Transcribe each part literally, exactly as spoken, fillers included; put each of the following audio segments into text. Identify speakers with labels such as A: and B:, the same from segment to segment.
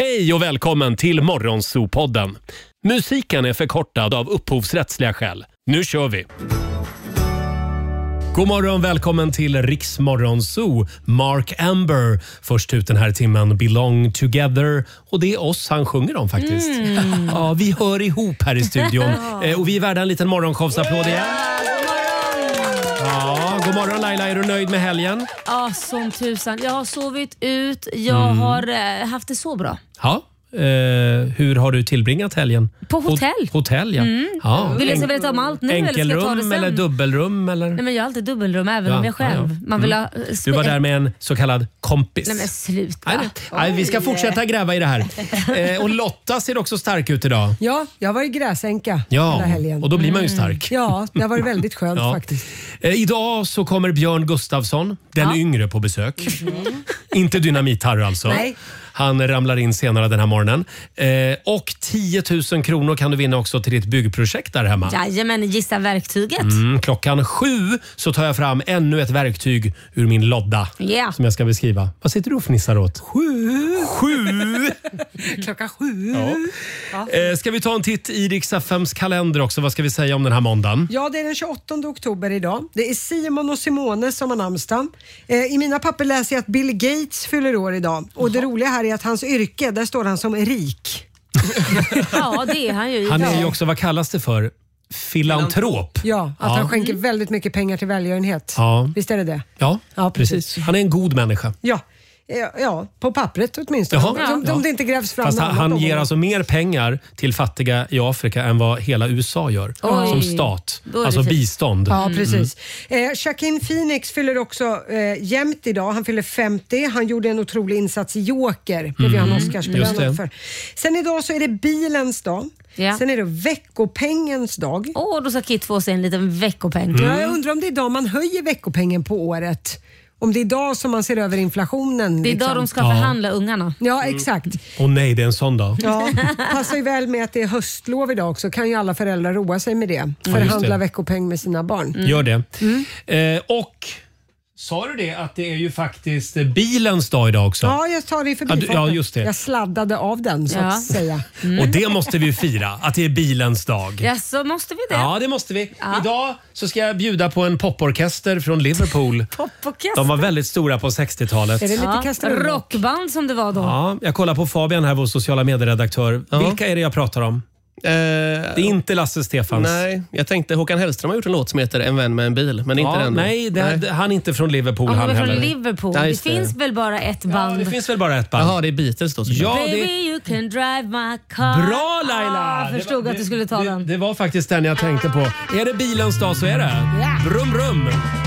A: Hej och välkommen till Morgonzoo-podden. Musiken är förkortad av upphovsrättsliga skäl. Nu kör vi! God morgon, välkommen till Riks Morgonzoo. Mark Amber först ut den här timmen, Belong Together. Och det är oss han sjunger om faktiskt. Mm. Ja, vi hör ihop här i studion. eh, och vi är värda en liten morgonshowsapplåd igen. Ja, god morgon Laila, är du nöjd med helgen?
B: Ja, som tusan. Jag har sovit ut, jag mm. har eh, haft det så bra.
A: Ja. Uh, hur har du tillbringat helgen?
B: På hotell.
A: Hotell, ja.
B: Mm.
A: ja.
B: Vill jag ska berätta om allt nu eller ska jag ta det
A: Enkelrum
B: sen?
A: eller dubbelrum? Eller?
B: Nej, men jag har alltid dubbelrum även ja, om jag själv. Ja, ja. Man vill
A: mm.
B: ha,
A: du var där med en så kallad kompis.
B: Nej men sluta.
A: Nej, nej, vi ska fortsätta gräva i det här. eh, och Lotta ser också stark ut idag.
C: Ja, jag har varit gräsänka
A: ja,
C: hela helgen.
A: Och då blir man ju stark.
C: Mm. Ja, det har varit väldigt skönt ja. faktiskt.
A: Eh, idag så kommer Björn Gustafsson, den ja. yngre på besök. Mm. Inte Dynamit-Harry alltså.
C: Nej.
A: Han ramlar in senare den här morgonen. Eh, och tio tusen kronor kan du vinna också till ditt byggprojekt där hemma.
B: Jajamän, gissa verktyget.
A: Mm, klockan sju så tar jag fram ännu ett verktyg ur min lodda.
B: Yeah.
A: Som jag ska beskriva. Vad sitter du och fnissar åt?
C: Sju!
A: Sju!
C: klockan sju.
A: Ja. Ja. Eh, ska vi ta en titt i Rix F M:s kalender också? Vad ska vi säga om den här måndagen?
C: Ja, det är den tjugoåttonde oktober idag. Det är Simon och Simone som har namnsdag. Eh, I mina papper läser jag att Bill Gates fyller år idag. Och det roliga här är att hans yrke, där står han som rik.
B: Ja, det är han ju.
A: Han är ju också, vad kallas det för? Filantrop.
C: Ja, att ja. han skänker väldigt mycket pengar till välgörenhet.
A: Ja.
C: Visst är det det?
A: Ja, ja precis. precis. Han är en god människa.
C: Ja. Ja, på pappret åtminstone.
A: Jaha.
C: Om ja. det inte grävs fram.
A: Fast han, han ger alltså mer pengar till fattiga i Afrika än vad hela U S A gör. Oj. Som stat. Alltså bistånd.
C: Ja, precis. Mm. Eh, Joaquin Phoenix fyller också eh, jämt idag. Han fyller femtio. Han gjorde en otrolig insats i Joker. Det mm. han Oscarsbelönad för. Sen idag så är det bilens dag. Ja. Sen är det veckopengens dag.
B: Åh, oh, då ska Kit få sig en liten veckopeng.
C: Mm. Ja, jag undrar om det är idag man höjer veckopengen på året. Om det är idag som man ser över inflationen.
B: Det är
C: liksom.
B: idag de ska förhandla ja. ungarna.
C: Ja, exakt.
A: Och mm. nej, det är en sån dag.
C: Ja, passar ju väl med att det är höstlov idag också. Kan ju alla föräldrar roa sig med det. Förhandla ja, veckopeng med sina barn.
A: Mm. Gör det. Mm. Eh, och... Sa du det att det är ju faktiskt bilens dag idag också?
C: Ja, jag tar det i förbifarten.
A: Ja, just det.
C: Jag sladdade av den så ja. att säga.
A: Mm. Och det måste vi ju fira, att det är bilens dag.
B: Ja, så måste vi det.
A: Ja, det måste vi. Ja. Idag så ska jag bjuda på en poporkester från Liverpool.
B: Poporkester?
A: De var väldigt stora på sextiotalet.
C: Är det lite
B: ja. rockband som det var då?
A: Ja, jag kollar på Fabian här, vår sociala medieredaktör. Ja. Vilka är det jag pratar om? Uh, det är inte Lasse Stefans.
D: Nej, jag tänkte Håkan Hellström har gjort en låt som heter En vän med en bil, men inte
A: ja,
D: den.
A: Nej, det, nej, han är inte från Liverpool.
B: Han,
A: han
B: är
A: från
B: heller. Liverpool. Nej, det, det finns väl bara ett band?
A: Ja, det finns väl bara ett band.
D: Jaha, det är Beatles då.
A: Ja,
B: Baby,
A: det...
B: you can drive my car.
A: Bra Laila!
B: Ah, jag förstod
A: det,
B: att du skulle ta
A: det,
B: den.
A: Det var faktiskt den jag tänkte på. Är det bilens dag så är det.
B: Yeah.
A: Brum, brum.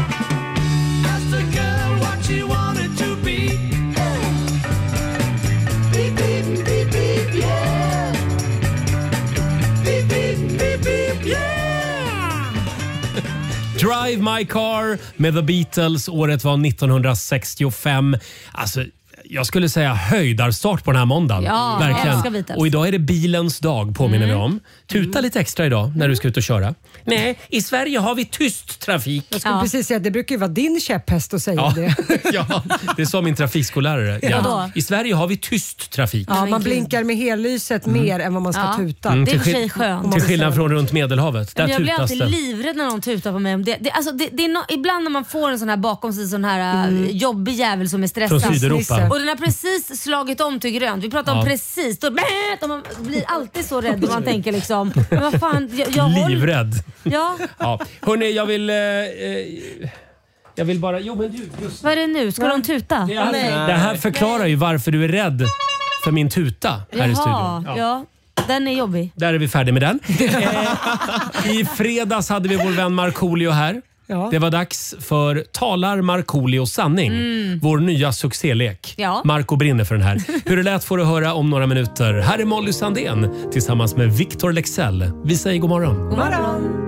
A: Drive My Car med The Beatles. Året var nittonhundrasextiofem. Alltså, jag skulle säga höjdarstart på den här måndagen.
B: Ja,
A: verkligen. Och idag är det bilens dag, påminner mm. vi om. Tuta lite extra idag när du ska ut och köra. Nej, i Sverige har vi tyst trafik.
C: Jag skulle
B: ja.
C: precis säga att det brukar ju vara din käpphäst att säga
A: ja.
C: det.
A: Ja, det sa min trafikskollärare. Ja. Ja. I Sverige har vi tyst trafik.
C: Ja, man blinkar med hellyset mm. mer än vad man ska ja. tuta.
A: Mm,
B: det är för sig skönt.
A: Till skillnad från runt Medelhavet. Där
B: jag blir alltid
A: det.
B: livrädd när någon tutar på mig. Det, det, alltså det, det är no, ibland när man får en sån här bakom sig sån här mm. jobbig jävel som är stressad.
A: Från Sydeuropa.
B: Och den har precis slagit om till grönt. Vi pratar om ja. precis. Då, och man blir alltid så rädd och man tänker liksom, men vad fan, jag, jag
A: livrädd.
B: Ja.
A: ja. Hörrni, jag vill... Eh, jag vill bara... Jo, men du, just...
B: Vad är det nu? Ska ja. de tuta?
A: Det, är, det här förklarar Nej. ju varför du är rädd för min tuta här
B: Jaha,
A: i studion.
B: Ja. ja. Den är jobbig.
A: Där är vi färdiga med den. eh, I fredags hade vi vår vän Markoolio här. Ja. Det var dags för Talar Markoolio sanning. Mm. Vår nya succélek.
B: Ja.
A: Marco brinner för den här. Hur det lät får du höra om några minuter. Här är Molly Sandén tillsammans med Victor Lexell. Vi säger god morgon.
B: God morgon.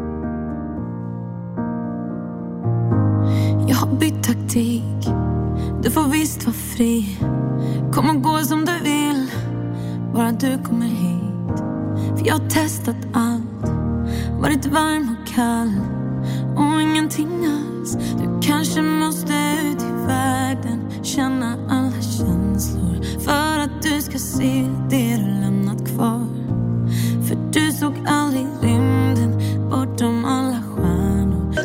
E: Jag har bytt taktik. Du får visst vara fri. Kom och gå som du vill. Bara du kommer hit. För jag har testat allt. Varit varm och kall. Och ingenting alls. Du kanske måste ut i världen. Känna alla känslor. För att du ska se det du lämnat kvar. För du såg aldrig rymden bortom alla stjärnor.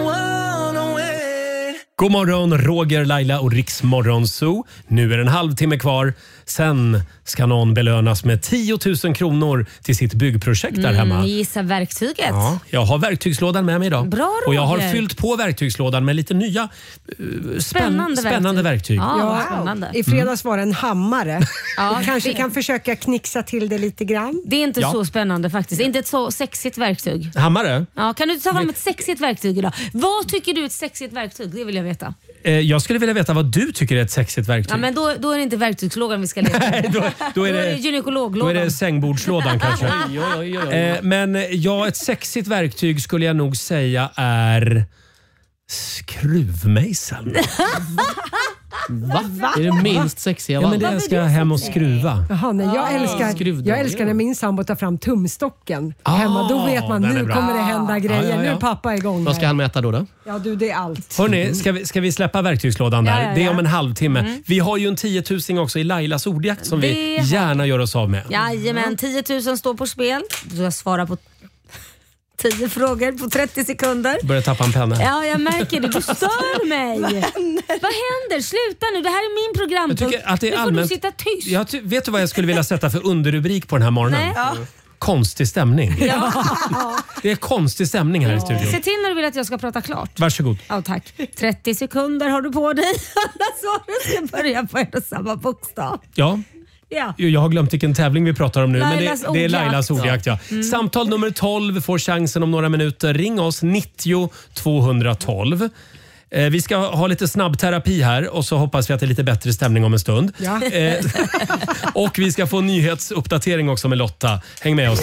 A: God morgon, Roger, Laila och Riksmorgon Zoo. Nu är det en halvtimme kvar. Sen ska någon belönas med tio tusen kronor till sitt byggprojekt där hemma.
B: Mm, gissa verktyget.
A: Ja, jag har verktygslådan med mig idag.
B: Bra, Roger.
A: Och jag har fyllt på verktygslådan med lite nya uh, spänn,
B: Spännande
A: spännande verktyg.
B: verktyg. Ja,
C: Ja,
B: spännande.
C: I fredags var det en hammare.
B: Ja,
C: Du kanske
B: det-
C: kan försöka knixa till det lite grann.
B: Det är inte
A: Ja.
B: så spännande faktiskt. Inte ett så sexigt verktyg.
A: Hammare?
B: Ja, kan du ta fram ett sexigt verktyg idag? Vad tycker du är ett sexigt verktyg? Det vill jag veta.
A: Eh, jag skulle vilja veta vad du tycker är ett sexigt verktyg.
B: Ja, men då, då är det inte verktygslådan vi ska leta.
A: Nej, då, då är
B: Då är det
A: det... Då
B: gynekologlådan.
A: är det sängbordslådan kanske.
D: Oj, oj, oj, oj.
A: Eh, men ja, ett sexigt verktyg skulle jag nog säga är skruvmejseln.
D: Va? Det är det minst sexiga
A: Ja,
D: av
A: men det
D: allt.
A: ska jag hem och skruva.
C: Jaha, nej, jag, älskar,
D: skruvdragare.
C: jag älskar när min sambo tar fram tumstocken
A: Ah,
C: hemma. Då vet man,
A: den är
C: nu
A: bra.
C: kommer det hända grejer.
A: Ja, ja, ja.
C: Nu är pappa igång.
D: Vad ska
C: här.
D: han mäta då? då?
C: Ja du, det är allt.
A: Hörrni, ska vi, ska vi släppa verktygslådan där?
B: Ja, ja, ja.
A: Det är om en halvtimme. Vi har ju en tiotusing också i Lailas ordjakt som vi
B: Det har-
A: gärna gör oss av med.
B: Jajamän, tio tusen står på spel. Du ska svara på tio frågor på trettio sekunder.
A: Börjar tappa en penna.
B: Ja, jag märker det. Du stör mig. Vad händer? Sluta nu. Det här är min
A: Jag
B: programpunkt.
A: tycker att det är
B: Nu får
A: allmänt...
B: du sitta tyst.
A: Jag ty- vet du vad jag skulle vilja sätta för underrubrik på den här morgonen?
B: Nej.
A: Konstig stämning. Det är konstig stämning här i
B: Se
A: studion.
B: till när du vill att jag ska prata klart.
A: Varsågod.
B: Ja, tack. trettio sekunder har du på dig. Alla svaren ska börja på en och samma bokstav.
A: Ja,
B: Ja.
A: jag har glömt vilken tävling vi pratar om nu.
B: Lailas
A: men det, det är
B: ordjakt.
A: Lailas ordjakt. Ja. Samtal nummer tolv får chansen om några minuter. Ring oss nittio tvåhundratolv. Eh, vi ska ha lite snabbterapi här och så hoppas vi att det är lite bättre stämning om en stund.
C: Ja.
A: Eh, och vi ska få en nyhetsuppdatering också med Lotta. Häng med oss.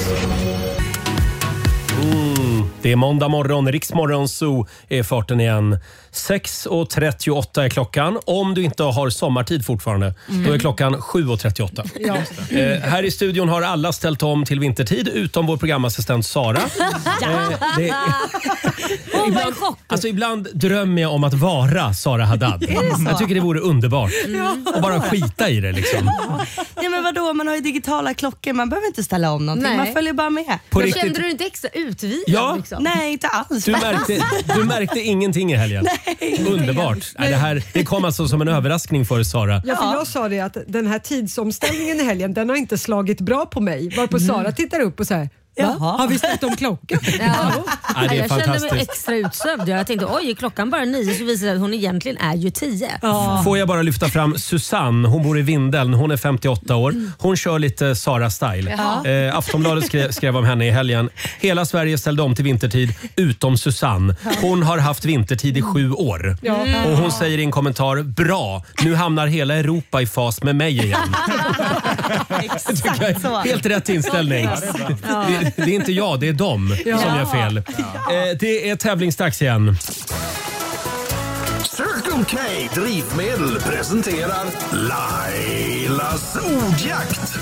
A: Mm, det är måndag morgon. Riksmorgon Zoo är farten igen. sex och trettioåtta är klockan. Om du inte har sommartid fortfarande, då är klockan sju och trettioåtta.
C: Ja.
A: Eh, här i studion har alla ställt om till vintertid utom vår programassistent Sara. Eh, det,
B: Åh, vad en chock.
A: alltså ibland drömmer jag om att vara Sara Haddad. Jag tycker det vore underbart. Och bara skita i det liksom.
F: Ja men vadå, man har ju digitala klockor, man behöver inte ställa om någonting,
B: Nej.
F: man följer bara med.
A: På
B: Men
A: riktigt.
B: kände du inte extra utvilad?
A: Ja.
B: Liksom?
F: Nej, inte alls.
A: Du märkte, du märkte ingenting i helgen? Underbart. Nej, det, här, det kom alltså som en överraskning för Sara.
C: Ja, för jag sa det att den här tidsomställningen i helgen, den har inte slagit bra på mig. Varpå Sara tittar upp och säger, va?
F: Jaha.
C: Har vi ställt om klockan?
B: Ja.
A: Ja, det är
B: jag kände mig
A: fantastiskt.
B: extra utsövd. Jag tänkte oj, är klockan bara nio så visar det att hon egentligen är ju tio.
A: Får jag bara lyfta fram Susanne, hon bor i Vindeln, hon är femtioåtta år. Hon kör lite Sara-style. Eh, Aftonbladet skrev, skrev om henne i helgen. Hela Sverige ställde om till vintertid utom Susanne. Hon har haft vintertid i sju år. Och hon säger i en kommentar, bra, nu hamnar hela Europa i fas med mig igen.
F: Exakt så.
A: Helt rätt inställning. Det, det är inte jag, det är dem som gör fel. Eh, det är tävlingsdags igen.
G: Circle K Drivmedel presenterar Lailas ordjakt.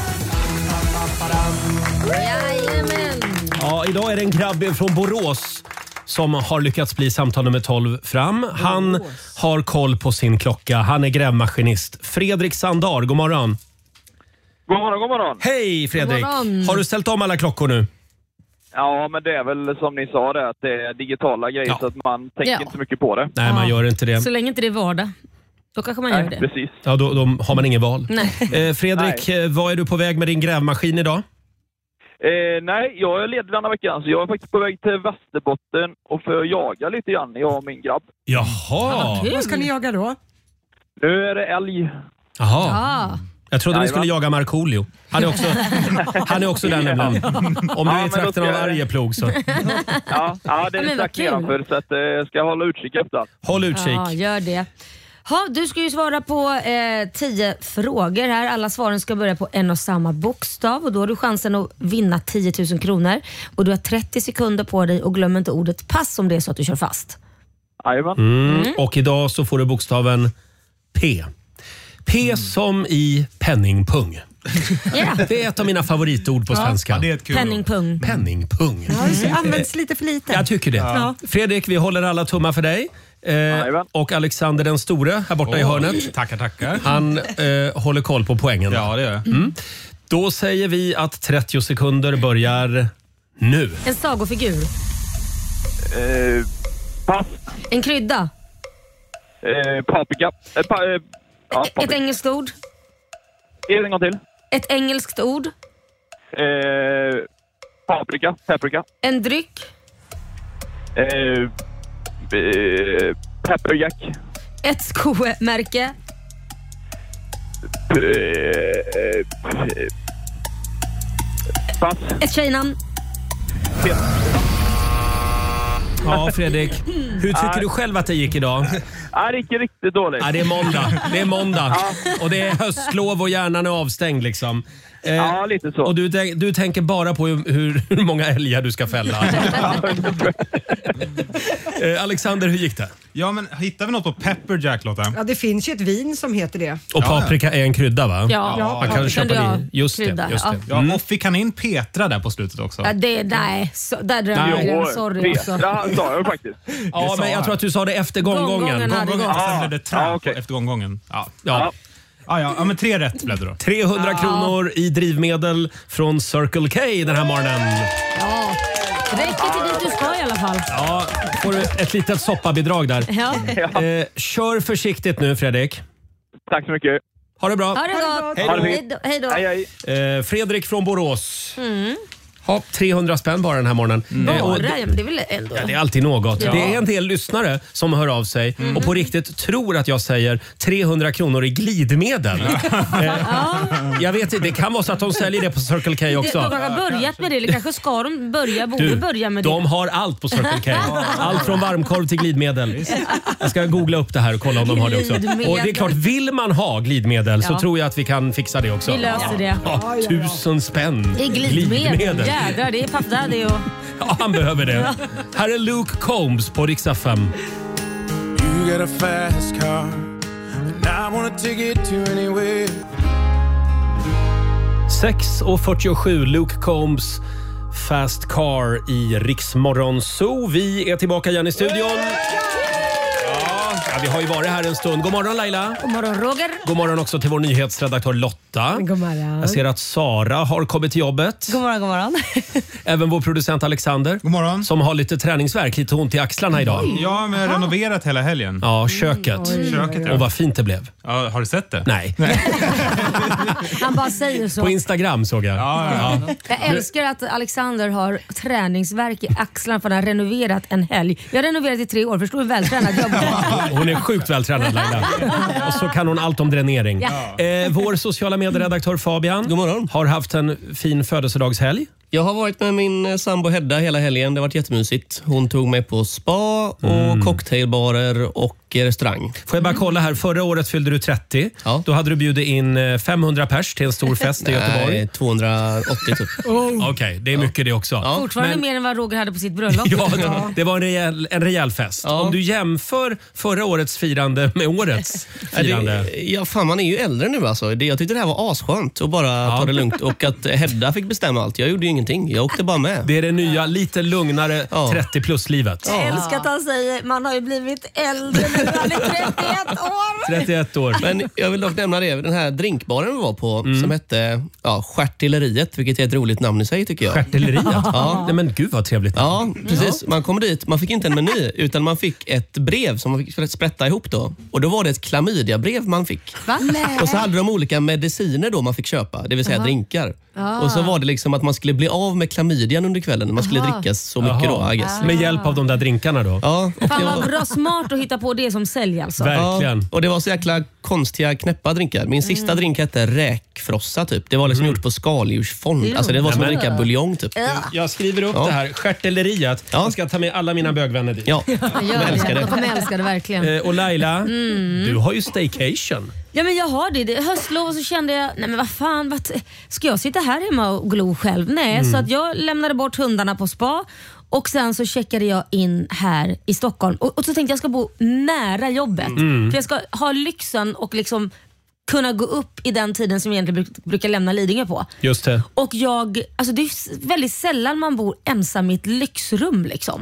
B: Jajamän.
A: Ja, idag är det en grabb från Borås som har lyckats bli samtal nummer tolv fram. Han har koll på sin klocka. Han är grävmaskinist. Fredrik Sandar, god morgon.
H: God morgon, god morgon.
A: Hej Fredrik!
B: God morgon.
A: Har du ställt om alla klockor nu?
H: Ja, men det är väl som ni sa det, att det är digitala grejer
A: Ja.
H: så att man tänker
B: Ja.
H: inte så mycket på det.
A: Nej, man gör inte det.
B: Så länge inte det är vardag. Då kanske man gör
H: Nej,
B: det.
H: precis.
A: Ja, då, då har man ingen val.
B: Nej.
A: Eh, Fredrik, eh, vad är du på väg med din grävmaskin idag?
H: Eh, nej, jag är ledig denna veckan så jag är faktiskt på väg till Västerbotten och för att jaga lite grann, jag och min grabb.
A: Jaha!
B: Kul.
C: Vad ska ni jaga då?
H: Nu är det älg.
A: Jaha.
B: Ja.
A: Jag trodde ni
H: Jajamän.
A: skulle jaga Markoolio. Han är också, han är också där nämligen. Om du är i
H: men då
A: trakten av
H: ska jag-
A: Arjeplog så
H: Ja, ja det
B: Ja,
H: är
B: men vad
H: strax
B: kul.
H: nedanför så att, eh, jag ska hålla utkik efter allt.
A: håll utkik.
B: Ja, gör det. Ha, du ska ju svara på eh, tio frågor här. Alla svaren ska börja på en och samma bokstav och då har du chansen att vinna tio tusen kronor. Och du har trettio sekunder på dig och glöm inte ordet pass om det är så att du kör fast.
H: Jajamän.
A: Mm. Och idag så får du bokstaven P. P som i penningpung.
B: Ja,
A: Det är ett av mina favoritord på svenska.
I: Det är ett kul ord.
B: penningpung.
A: Penningpung.
C: Ja, det används lite för lite.
A: Jag tycker det.
C: Ja.
A: Fredrik, vi håller alla tummar för dig. Eh, och Alexander den store här borta oh, i hörnet.
I: Tackar, tackar.
A: Han eh, håller koll på poängen.
I: Ja, det gör jag.
A: Mm. Då säger vi att trettio sekunder börjar nu.
B: En sagofigur.
H: Eh, pass.
B: En krydda.
H: Eh, paprika. Eh, pa, eh, ja, paprika.
B: Ett engelskt ord.
H: En gång till.
B: Ett engelskt ord.
H: Eh, paprika. Paprika.
B: En dryck.
H: Eh, eh, pepperjack.
B: Ett skomärke.
H: Eh, eh, pass.
B: Ett tjejnamn.
A: Ja, Fredrik. Hur tycker du själv att det gick idag?
H: Ja, det gick riktigt dåligt.
A: Ja, det är måndag. Det är måndag. Och det är höstlov och hjärnan är avstängd liksom. Eh,
H: ja, lite så.
A: Och du, du tänker bara på hur, hur många älgar du ska fälla. eh, Alexander, hur gick det?
I: Ja, men hittar vi något på Pepperjack, Lotta?
C: Ja, det finns ju ett vin som heter det.
A: Och paprika är en krydda, va?
B: Ja,
C: ja.
A: Man kan köpa
B: jag
A: det. Just
B: krydda,
A: det, just det.
I: Ja, och fick han in Petra där på slutet också?
B: Ja, det, nej, så, där drömde jag. Sorry också.
H: Petra sa jag faktiskt.
A: Ja, men jag tror att du sa det efter gånggången.
B: Gånggången hade
I: Gånggången,
B: gått.
I: sen blev det tramp
H: Ja, okej.
I: efter gånggången. Ja.
A: Ja.
I: Ja, ja, ja, men tre rätt blev det då.
A: trehundra kronor i drivmedel från Circle K den här morgonen.
B: Ja, räcker till dit du ska i alla fall.
A: Ja, får du ett litet soppabidrag där.
B: Ja.
A: Eh, kör försiktigt nu, Fredrik.
H: Tack så mycket.
A: Ha det bra.
B: Ha det gott.
A: Hej då.
B: Hej då. Hej då.
H: Hej, hej.
A: Eh, Fredrik från Borås.
B: Mm.
A: Ha, trehundra spänn bara den här morgonen.
B: Bara,
A: Eh, och det,
B: ja, men det är väl ändå...
A: ja, det är alltid något.
B: Ja.
A: Det är en del lyssnare som hör av sig
B: Mm.
A: och på riktigt tror att jag säger trehundra kronor i glidmedel. eh, jag vet inte, det kan vara så att de säljer det på Circle K
B: Det,
A: också.
B: de har börjat med det, eller kanske ska de börja, borde
A: Du,
B: börja med
A: de
B: det.
A: har allt på Circle K. Allt från varmkorv till glidmedel. Jag ska googla upp det här och kolla om de har det också.
B: Glidmedel.
A: Och det är klart, vill man ha glidmedel så
B: Ja.
A: tror jag att vi kan fixa det också.
B: Vi löser det.
A: Ja, tusen spänn.
B: I glidmedel. Jädrar, det är Puff Daddy och...
A: Ja, han behöver det. Här är Luke Combs på Rix F M.
J: You got a fast car and I wanna take it to anywhere.
A: sex och fyrtiosju, Luke Combs Fast Car i Rix Morgon Zoo. Vi är tillbaka igen i studion. Ja, vi har ju varit här en stund. God morgon Laila.
B: God morgon Roger.
A: God morgon också till vår nyhetsredaktör Lotta.
C: God morgon.
A: Jag ser att Sara har kommit till jobbet.
F: God morgon, god morgon.
A: Även vår producent Alexander.
I: God morgon.
A: Som har lite träningsvärk, lite ont i axlarna idag.
I: Ja, men jag har renoverat hela helgen.
A: Ja, köket.
I: Köket, ja.
A: Och vad fint det blev.
I: Ja, har du sett det?
A: Nej.
B: Han bara säger så.
A: På Instagram såg jag.
I: Ja, ja.
B: Jag älskar att Alexander har träningsvärk i axlarna för att han har renoverat en helg. Jag har renoverat i tre år, förstår du hur vältränad jag var?
A: Hon är sjukt vältränad Laila. Och så kan hon allt om dränering.
B: Ja.
A: Eh, vår sociala medieredaktör Fabian
D: God morgon.
A: har haft en fin födelsedagshelg.
D: Jag har varit med min sambo Hedda hela helgen. Det har varit jättemysigt. Hon tog mig på spa och
A: Mm.
D: cocktailbarer och restaurang.
A: Får jag bara kolla här, förra året fyllde du trettio.
D: Ja.
A: Då hade du bjudit in femhundra pers till en stor fest i Göteborg.
D: Nej, tvåhundraåttio typ.
A: Okej, okay, det är mycket det också.
D: Ja.
B: Fortfarande
A: Men-
B: mer än vad Roger hade på sitt bröllop.
A: Ja, det, det var en rejäl, en rejäl fest.
D: Ja.
A: Om du jämför förra årets firande med årets
D: Ja,
A: firande.
D: det, ja, fan man är ju äldre nu alltså. Det, jag tyckte det här var asskönt att bara
A: Ja.
D: ta det lugnt. Och att Hedda fick bestämma allt. Jag gjorde ju ingenting. Jag åkte bara med.
A: Det är det nya, lite lugnare
D: Ja.
A: trettio plus-livet.
B: Jag älskar att han säger man har ju blivit äldre nu. Han är trettioett år.
A: trettioett år.
D: Men jag vill dock nämna det. Den här drinkbaren vi var på
A: Mm.
D: som hette ja, Stjärtilleriet, vilket är ett roligt namn i sig tycker jag.
A: Stjärtilleriet?
D: Ja.
A: Nej men gud vad trevligt.
D: Ja, precis. Man kom dit, man fick inte en meny utan man fick ett brev som man fick sprätta ihop då. Och då var det ett klamydiabrev man fick.
B: Va?
D: Och så hade de olika mediciner då man fick köpa, det vill säga drinkar. Och så var det liksom att man skulle bli av med klamydian under kvällen. Man skulle
B: Aha.
D: dricka så mycket
A: Jaha.
D: då, I guess.
A: Med hjälp av de där drinkarna då?
D: Ja, och
B: Fan
D: det
B: vad
D: var,
B: bra, smart att hitta på det som sälj alltså.
A: Verkligen.
D: ja, och det var så jäkla konstiga knäppa drinkar. Min sista drink hette räkfrossa typ. Det var liksom gjort på skaldjursfond.
B: Jo.
D: Alltså det var som att
A: Nej, men-
D: dricka buljong typ.
A: Jag skriver upp
D: Ja.
A: det här, stjärtilleriet.
D: Ja.
A: Jag ska ta med alla mina bögvänner dit.
D: Ja,
B: Jag
D: jag
B: gör
D: älskar
B: det.
D: det.
B: De kommer älska det verkligen.
A: Eh, och Laila, du har ju staycation.
B: Ja men jag har det. det är höstlov och så kände jag, nej men vad fan, vad, ska jag sitta här hemma och glo själv? Nej, så att jag lämnade bort hundarna på spa och sen så checkade jag in här i Stockholm. Och, och så tänkte jag, jag ska bo nära jobbet. För jag ska ha lyxen och liksom kunna gå upp i den tiden som jag egentligen bruk, brukar lämna Lidingö på.
A: Just det.
B: Och jag, alltså det är väldigt sällan man bor ensam i ett lyxrum liksom.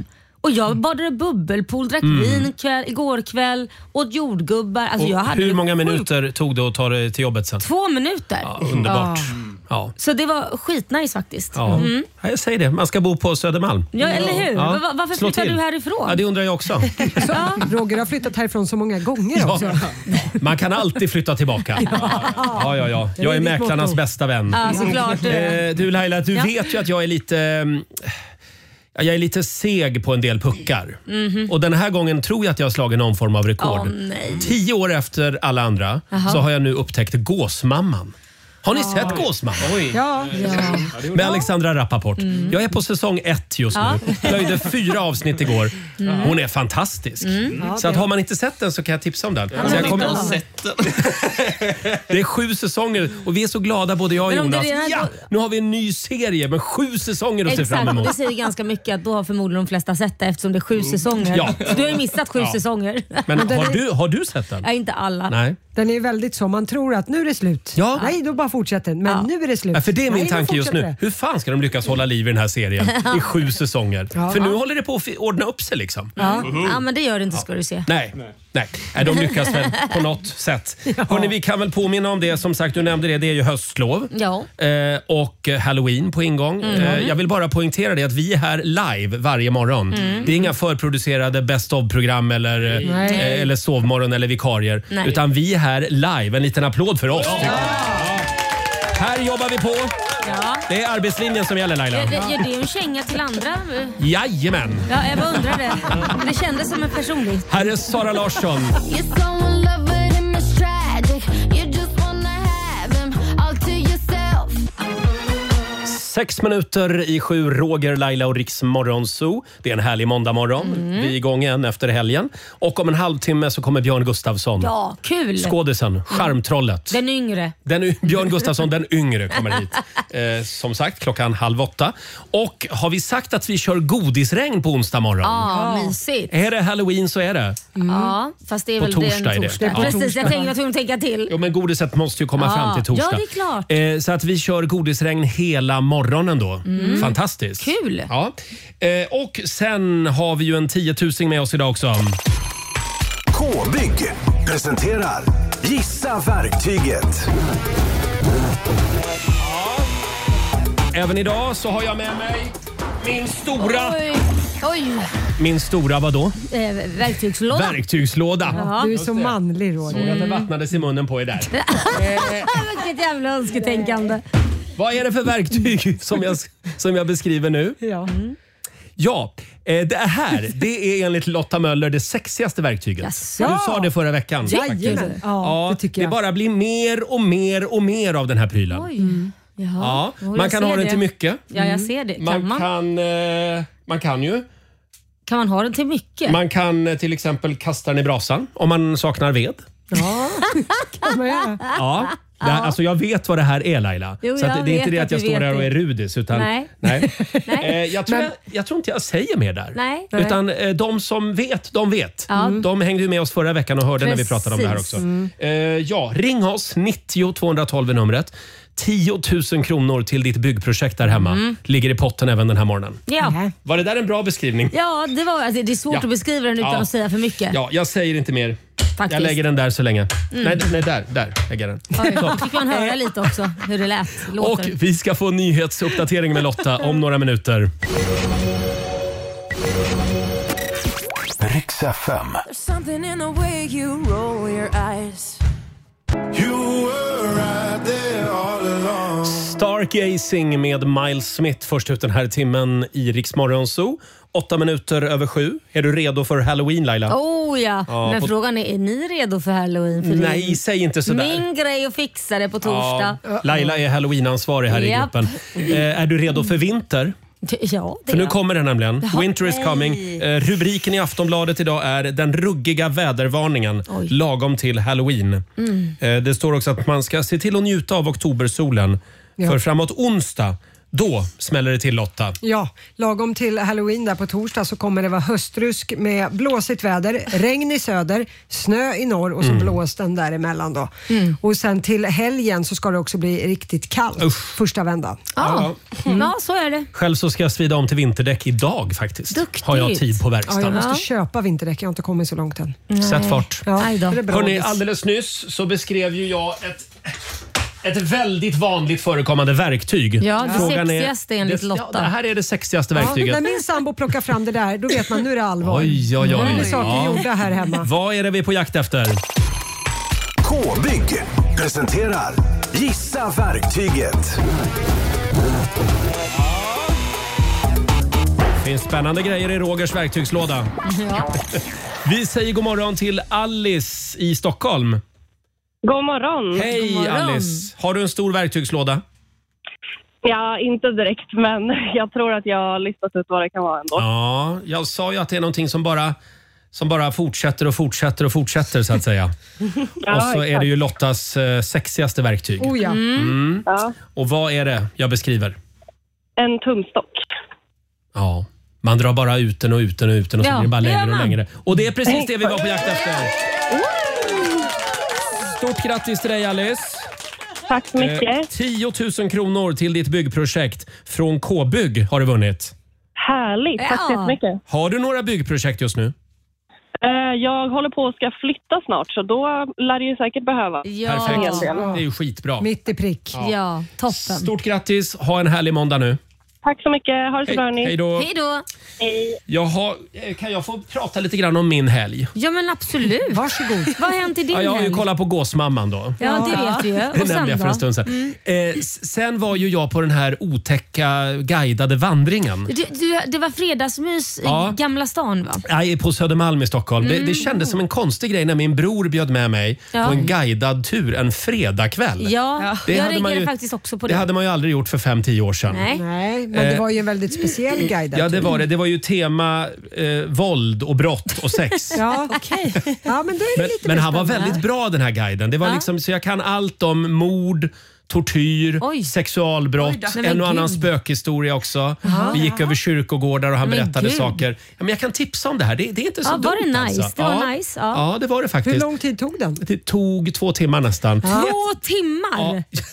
B: Och jag badade bubbelpool, drack
A: Mm.
B: vin kväll, igår kväll, åt jordgubbar. Alltså jag hade
A: hur många
B: sjukt-
A: minuter tog det att ta dig till jobbet sen?
B: Två minuter.
A: Ja, underbart. Ja.
B: Så det var skitnice faktiskt.
A: Ja.
B: Mm.
A: Ja, jag säger det, man ska bo på Södermalm.
B: Ja, eller hur?
A: Ja.
B: Va- Varför
A: Slå
B: flyttar
A: till.
B: du härifrån?
A: Ja, det undrar jag också.
C: Ja. Roger har flyttat härifrån så många gånger
A: Ja.
C: också.
A: Man kan alltid flytta tillbaka. Ja, ja, ja. Jag är
C: ditt
A: mäklarnas
C: motto.
A: bästa vän.
B: Ja, såklart du är.
A: Eh, du Laila, du
B: Ja.
A: vet ju att jag är lite... mm, Jag är lite seg på en del puckar.
B: Mhm.
A: Och den här gången tror jag att jag har slagit någon form av rekord.
B: Åh, nej.
A: Tio år efter alla andra
B: Jaha.
A: så har jag nu upptäckt Gåsmamman. Har ni sett Gåsmamman?
C: Ja.
A: Med Alexandra Rappaport. Jag är på säsong ett just
B: Ja.
A: nu. Plöjde fyra avsnitt igår. Hon är fantastisk.
B: Mm.
A: Så att har man inte sett den så kan jag tipsa om den. Så jag kommer...
D: Sett den.
A: Det är sju säsonger och vi är så glada både jag och
B: Men om det
A: Jonas.
B: redan
A: Ja,
B: går-
A: nu har vi en ny serie med sju säsonger att se fram
B: Exakt,
A: emot.
B: det säger ganska mycket att då har förmodligen de flesta sett det eftersom det är sju säsonger.
A: Ja.
B: Så du har ju missat sju
A: Ja.
B: säsonger.
A: Men har du, har du sett den?
B: Ja, inte alla.
A: Nej.
C: Den är väldigt så, man tror att nu är det slut.
A: Ja.
C: Nej, då bara fortsätter den. Men
B: Ja.
C: nu är det slut.
A: Ja, för det är min
C: Nej, då
A: tanke just
C: fortsätter
A: nu.
C: det.
A: Hur fan ska de lyckas hålla liv i den här serien i sju säsonger?
C: Ja.
A: För nu håller det på att fi- ordna upp sig liksom.
B: Ja. ja, men det gör det inte ska du se.
A: Nej. Nej. Nej, de lyckas väl på något sätt. Hörrni, vi kan väl påminna om det. Som sagt, du nämnde det. Det är ju höstlov.
B: Ja.
A: Eh, och Halloween på ingång.
B: Mm.
A: Eh, jag vill bara poängtera det att vi är här live varje morgon.
B: Mm.
A: Det är inga förproducerade best of-program eller,
C: Nej.
A: eh, eller sovmorgon eller vikarier.
B: Nej.
A: Utan vi är här live. En liten applåd för oss. tycker jag. Här jobbar vi på.
B: Ja.
A: Det är arbetslinjen som gäller, Laila.
B: Gör det, gör det en känga till andra?
A: Jajamän!
B: Ja, jag bara undrade. Det kändes som en personlig.
A: Här är Sara Larsson.
E: You're so in love with him, it's tragic. You just wanna have him all to yourself.
A: Sex minuter i sju, Roger, Laila och Riks Morgonzoo. Det är en härlig måndagmorgon.
B: Mm.
A: Vi är igång igen efter helgen. Och om en halvtimme så kommer Björn Gustafsson.
B: Ja, kul.
A: Skådisen, charmtrollet.
B: Den yngre.
A: Den, y- Björn Gustafsson, den yngre, kommer hit. Eh, som sagt, klockan halv åtta. Och har vi sagt att vi kör godisregn på onsdag morgon?
B: Ja, mysigt.
A: Är det Halloween så är det.
B: Ja, fast det är
A: På
B: väl
A: torsdag är
B: den
A: det.
B: torsdag.
A: Ja.
B: Precis, jag tänkte att hon tänka till.
A: Jo, men godiset måste ju komma
B: Ja.
A: fram till torsdag.
B: Ja, det är klart.
A: Eh, så att vi kör godisregn hela morgonen då.
B: Mm.
A: Fantastiskt.
B: Kul.
A: Ja. Eh, och sen har vi ju en tiotusing med oss idag också.
G: K-bygg presenterar Gissa verktyget.
A: Även idag så har jag med mig min stora...
B: Oj, oj.
A: Min stora vadå?
B: Eh, verktygslåda.
A: Verktygslåda.
B: Ja.
C: Du är så manlig, Roger.
A: Såg att det vattnades i munnen på er där.
B: Vilket jävla önsketänkande.
A: Vad är det för verktyg som jag, som jag beskriver nu?
C: Ja.
A: Ja, eh, det här det är enligt Lotta Möller det sexigaste verktyget.
B: Jaså?
A: Du sa det förra veckan.
C: Jajamän. Ja,
A: Ja,
C: det tycker
A: det
C: jag.
A: bara blir mer och mer och mer av den här prylen.
B: Oj. Jaha.
A: Ja,
B: Jo,
A: man
B: jag
A: kan
B: ser
A: ha den
B: det.
A: till mycket.
B: Ja, jag ser det. Kan
A: Man
B: man,
A: kan, eh, man kan ju.
B: kan man ha den till mycket?
A: Man kan eh, till exempel kasta den i brasan om man saknar ved.
C: Ja, kan man göra.
A: Ja. Det här, alltså jag vet vad det här är, Laila.
B: Jo,
A: så att
B: jag
A: det är inte
B: vet
A: det
B: att
A: att jag
B: du
A: står
B: vet
A: här och
B: det.
A: är rudis. Utan,
B: Nej.
A: nej.
B: Nej.
A: Eh, jag, tror jag, jag tror inte jag säger mer där.
B: Nej.
A: Utan eh, de som vet, de vet.
B: Ja.
A: De hängde ju med oss förra veckan och hörde när vi
B: Precis.
A: pratade om det här också. Eh, ja, ring oss. nittio tvåhundratolv är numret. tio tusen kronor till ditt byggprojekt där hemma.
B: Mm.
A: Ligger i potten även den här morgonen.
B: Ja.
A: Var det där en bra beskrivning?
B: Ja, det, var, alltså, det är svårt
A: Ja.
B: att beskriva den utan
A: Ja.
B: att säga för mycket.
A: Ja, jag säger inte mer.
B: Faktiskt.
A: Jag lägger den där så länge.
B: Mm.
A: Nej, nej, där, där lägger jag den.
B: Oj, då fick man höra lite också hur det lät.
A: Och
B: Låter.
A: vi ska få en nyhetsuppdatering med Lotta om några minuter.
G: Riks F M.
E: There's something in the way you roll your eyes.
J: You were right there all along.
A: Stargazing med Miles Smith först ut den här timmen i Rix Morgonzoo. Åtta minuter över sju. Är du redo för Halloween, Laila?
B: Oh ja,
A: Ja,
B: men
A: på-
B: frågan är, är ni redo för Halloween? För
A: Nej,
B: det är
A: säg inte sådär.
B: min grej att fixa det på torsdag.
A: Ja, Laila är Halloween-ansvarig här i
B: Japp.
A: gruppen. Eh, är du redo för vinter?
B: Ja, det
A: För nu
B: är jag.
A: kommer den nämligen.
B: Jaha,
A: Winter is
B: nej.
A: coming. Eh, rubriken i Aftonbladet idag är den ruggiga vädervarningen
B: Oj.
A: lagom till Halloween.
B: Mm.
A: Eh, det står också att man ska se till att njuta av oktobersolen.
C: Ja.
A: För framåt onsdag Då smäller det till, Lotta.
C: Ja, lagom till Halloween där på torsdag så kommer det vara höstrusk med blåsigt väder, regn i söder, snö i norr och så
A: Mm.
C: blåsten däremellan då. Mm. Och sen till helgen så ska det också bli riktigt kallt
A: Usch.
C: första vändan.
B: Ja. Mm. Ja, så är det.
A: Själv så ska jag svida om till vinterdäck idag faktiskt.
B: Duktigt.
A: Har jag tid på
C: Ja,
A: verkstaden.
C: jag måste
B: Ja.
C: köpa vinterdäck, jag har inte kommit så långt än.
A: Sätt fart.
C: Ja,
B: Aj då.
C: det är bra.
A: Hörrni, alldeles nyss så beskrev ju jag ett, ett väldigt vanligt förekommande verktyg.
B: Ja, det
A: Frågan är-
B: sexigaste enligt
A: det,
B: Lotta.
A: Ja, det här är det sexigaste
C: Ja,
A: verktyget.
C: när min sambo plockar fram det där, då vet man nu är det allvar.
A: Oj, oj,
C: Nu är
A: oj.
C: det saker
A: Ja.
C: gjorda här hemma.
A: Vad är det vi är på jakt efter?
G: K-bygg presenterar Gissa verktyget.
A: Det finns spännande grejer i Rogers verktygslåda.
B: Ja.
A: Vi säger god morgon till Alice i Stockholm.
K: God morgon.
A: Hej
B: God morgon.
A: Alice! Har du en stor verktygslåda?
K: Ja, inte direkt, men jag tror att jag har listat ut vad det kan vara ändå.
A: Ja, jag sa ju att det är någonting som bara, som bara fortsätter och fortsätter och fortsätter så att säga.
K: Ja,
A: och så är
K: exakt.
A: det ju Lottas eh, sexigaste verktyg.
C: Oh ja.
A: Mm.
K: Ja.
A: Och vad är det jag beskriver?
K: En tumstock.
A: Ja, man drar bara ut den och ut den och ut den och så
B: Ja,
A: blir det bara
B: det gör
A: längre och
B: man.
A: längre. Och det är precis det vi var på jakt efter. Stort grattis till dig Alice.
K: Tack så mycket.
A: tio tusen kronor till ditt byggprojekt från K-bygg har du vunnit.
K: Härligt. Tack så
B: Ja.
K: jättemycket.
A: Har du några byggprojekt just nu?
K: Eh, Jag håller på att ska flytta snart, så då lär det ju säkert behöva.
B: Ja.
A: Perfekt.
K: Ja.
A: Det är ju skitbra.
C: Mitt i prick.
B: Ja, toppen.
A: Stort grattis. Ha en härlig måndag nu.
K: Tack så mycket. Ha det så bra,
A: Hej
K: hörni.
A: då.
B: Hej då.
K: Hej.
A: Jag har, eh, kan jag få prata lite grann om min helg?
B: Ja, men absolut.
C: Varsågod.
B: Vad har hänt i din
A: Ja, jag har ju
B: helg?
A: kollat på Gåsmamman då.
B: Ja, det vet vi ju.
A: Det
B: Och
A: nämnde
B: sen
A: jag för en
B: då?
A: stund sedan. Eh, s- sen var ju jag på den här otäcka guidade vandringen.
B: Du, du, det var fredagsmys
A: Ja.
B: i Gamla stan va?
A: Nej, på Södermalm i Stockholm. Det, det kändes som en konstig grej när min bror bjöd med mig
B: Ja.
A: på en guidad tur en fredagkväll.
B: Ja,
A: Det
B: jag
A: hade man
B: reagerade
A: ju-
B: faktiskt också på
A: Det
B: det.
A: hade man ju aldrig gjort för fem tio år sedan.
B: Nej.
C: Nej, men det var ju en väldigt speciell guide.
A: Ja, det var det. Det var ju tema eh, våld och brott och sex.
C: Ja, okej. Ja, men då är det
A: Men,
C: lite
A: men
C: mer
A: han var
C: spännande.
A: väldigt bra den här guiden. Det var
B: Ja.
A: liksom, så jag kan allt om mord, tortyr,
B: Oj.
A: sexualbrott,
B: Oj då. Nej,
A: en
B: men
A: och annan
B: gud.
A: spökhistoria också. Vi gick över kyrkogårdar och han
B: Men
A: berättade
B: gud.
A: saker. Ja, men jag kan tipsa om det här. Det, det är inte så
B: Ja,
A: dumt
B: var det nice?
A: alltså.
B: Det var
A: ja.
B: nice, ja.
A: Ja, det var det faktiskt.
C: Hur lång tid tog den?
A: Det tog två timmar nästan.
B: Två timmar?
A: Ja.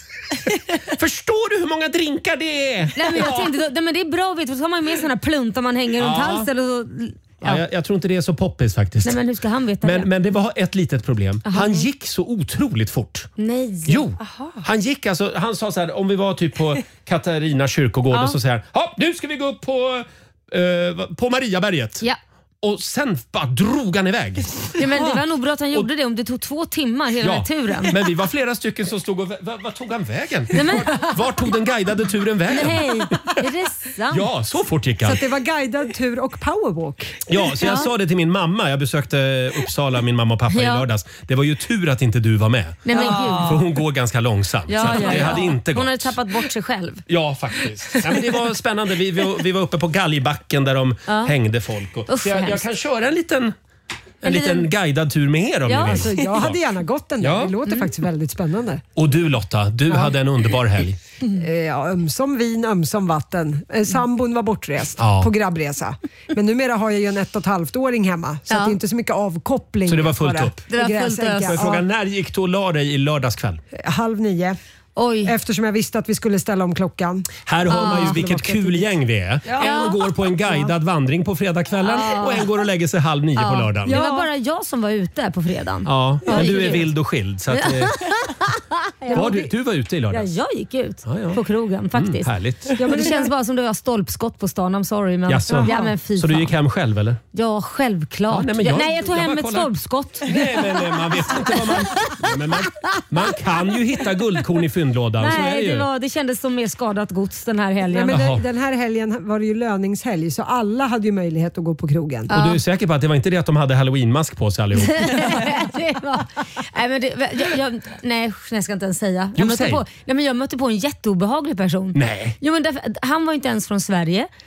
A: Förstår du hur många drinkar det är?
B: Nej, men jag tänkte, nej, men det är bra att veta, för så har man med såna här pluntar man hänger runt
A: Ja.
B: halsen. Och så,
A: Ja, jag, jag tror inte det är så poppis faktiskt.
B: Nej, men hur ska han veta det?
A: Men, men det var ett litet problem. Han gick så otroligt fort.
B: Nej.
A: Jo, han gick alltså, han sa så här, om vi var typ på Katarina kyrkogård
B: Ja.
A: och så säger han, ja nu ska vi gå upp på, eh, på Mariaberget.
B: Ja.
A: Och sen bara drog han iväg.
B: Ja, men det var nog bra att han gjorde det om det tog två timmar hela den här turen.
A: men vi var flera stycken som stod och, vad va, tog han vägen?
B: Nej, men,
A: Var tog den guidade turen vägen?
B: nej, är det sant?
A: Ja, så fort gick
C: Så
A: han.
C: att det var guidad tur och powerwalk.
A: Ja, så jag
B: Ja.
A: sa det till min mamma. Jag besökte Uppsala, min mamma och pappa
B: Ja.
A: i lördags. Det var ju tur att inte du var med.
B: Nej, men
A: För
B: gud.
A: hon går ganska långsamt.
B: Ja,
A: så att
B: ja,
A: det
B: ja.
A: hade inte gått.
B: Hon hade tappat bort sig själv.
A: Ja, faktiskt. Ja, men det var spännande. Vi, vi, vi var uppe på Galgbacken där de
B: Ja.
A: hängde folk. Och,
B: Usch,
A: så jag,
B: vad
A: jag
B: hemskt.
A: kan köra en liten, en
B: En
A: liten
B: liten-
A: guidad tur med er om
B: Ja,
A: ni vill.
C: Alltså, jag hade gärna gått den där.
A: Ja.
C: Det låter faktiskt väldigt spännande.
A: Och du Lotta, du hade en underbar helg.
C: Eh, Ja, ömsom vin, ömsom vatten. Eh, Sambon var bortrest
A: Ja.
C: på grabbresa. Men numera har jag ju en ett och ett halvt åring hemma. Så
B: Ja.
C: att det är inte så mycket avkoppling.
A: Så det var fullt
C: bara.
A: upp?
B: Det var fullt
C: Gräsänka.
B: ös.
A: Får jag
C: Ja.
A: fråga, när gick du och la dig i lördags kväll?
C: Halv nio.
B: Oj.
C: Eftersom jag visste att vi skulle ställa om klockan.
A: Här hör man ju
C: Ah.
A: vilket kul gäng vi är. En går på en guidad vandring på fredagskvällen och en går och lägger sig halv nio på lördagen.
B: Det
A: Ja,
B: var bara jag som var ute på fredagen.
A: men du är
B: gick
A: vild och skild. Så att, eh, var du, du var ute i
B: Ja,
A: lördags?
B: jag gick ut
A: Ja, ja.
B: på krogen faktiskt.
A: Mm, härligt.
B: Ja, men det känns bara som det var stolpskott på stan. I'm sorry. Men,
A: Jaså?
B: ja, men fy
A: Så du
B: fan.
A: gick hem själv eller?
B: Ja, självklart.
A: Ja, nej,
B: nej,
A: men jag-
B: nej, jag tog
A: jag
B: hem
A: bara
B: ett
A: kollar.
B: stolpskott.
A: Nej, men eh, man vet inte vad man... Nej, men man, man kan ju hitta guldkorn i fyndlådan. så är det
B: Nej,
A: ju.
B: det, var, det kändes som mer skadat gods den här
C: Nej,
B: helgen.
C: men
A: Jaha.
C: den, den här helgen var det ju löningshelg så alla hade ju möjlighet att gå på krogen.
A: Och du är säker på att det var inte det att de hade halloweenmask på sig allihop?
B: det var, nej, men det, jag, jag, nej, jag ska inte ens säga.
A: Jo,
B: Jag mötte,
A: säg.
B: på, nej, men jag mötte på en jätteobehaglig person.
A: Nej.
B: Jo, men därför, han var inte ens från Sverige.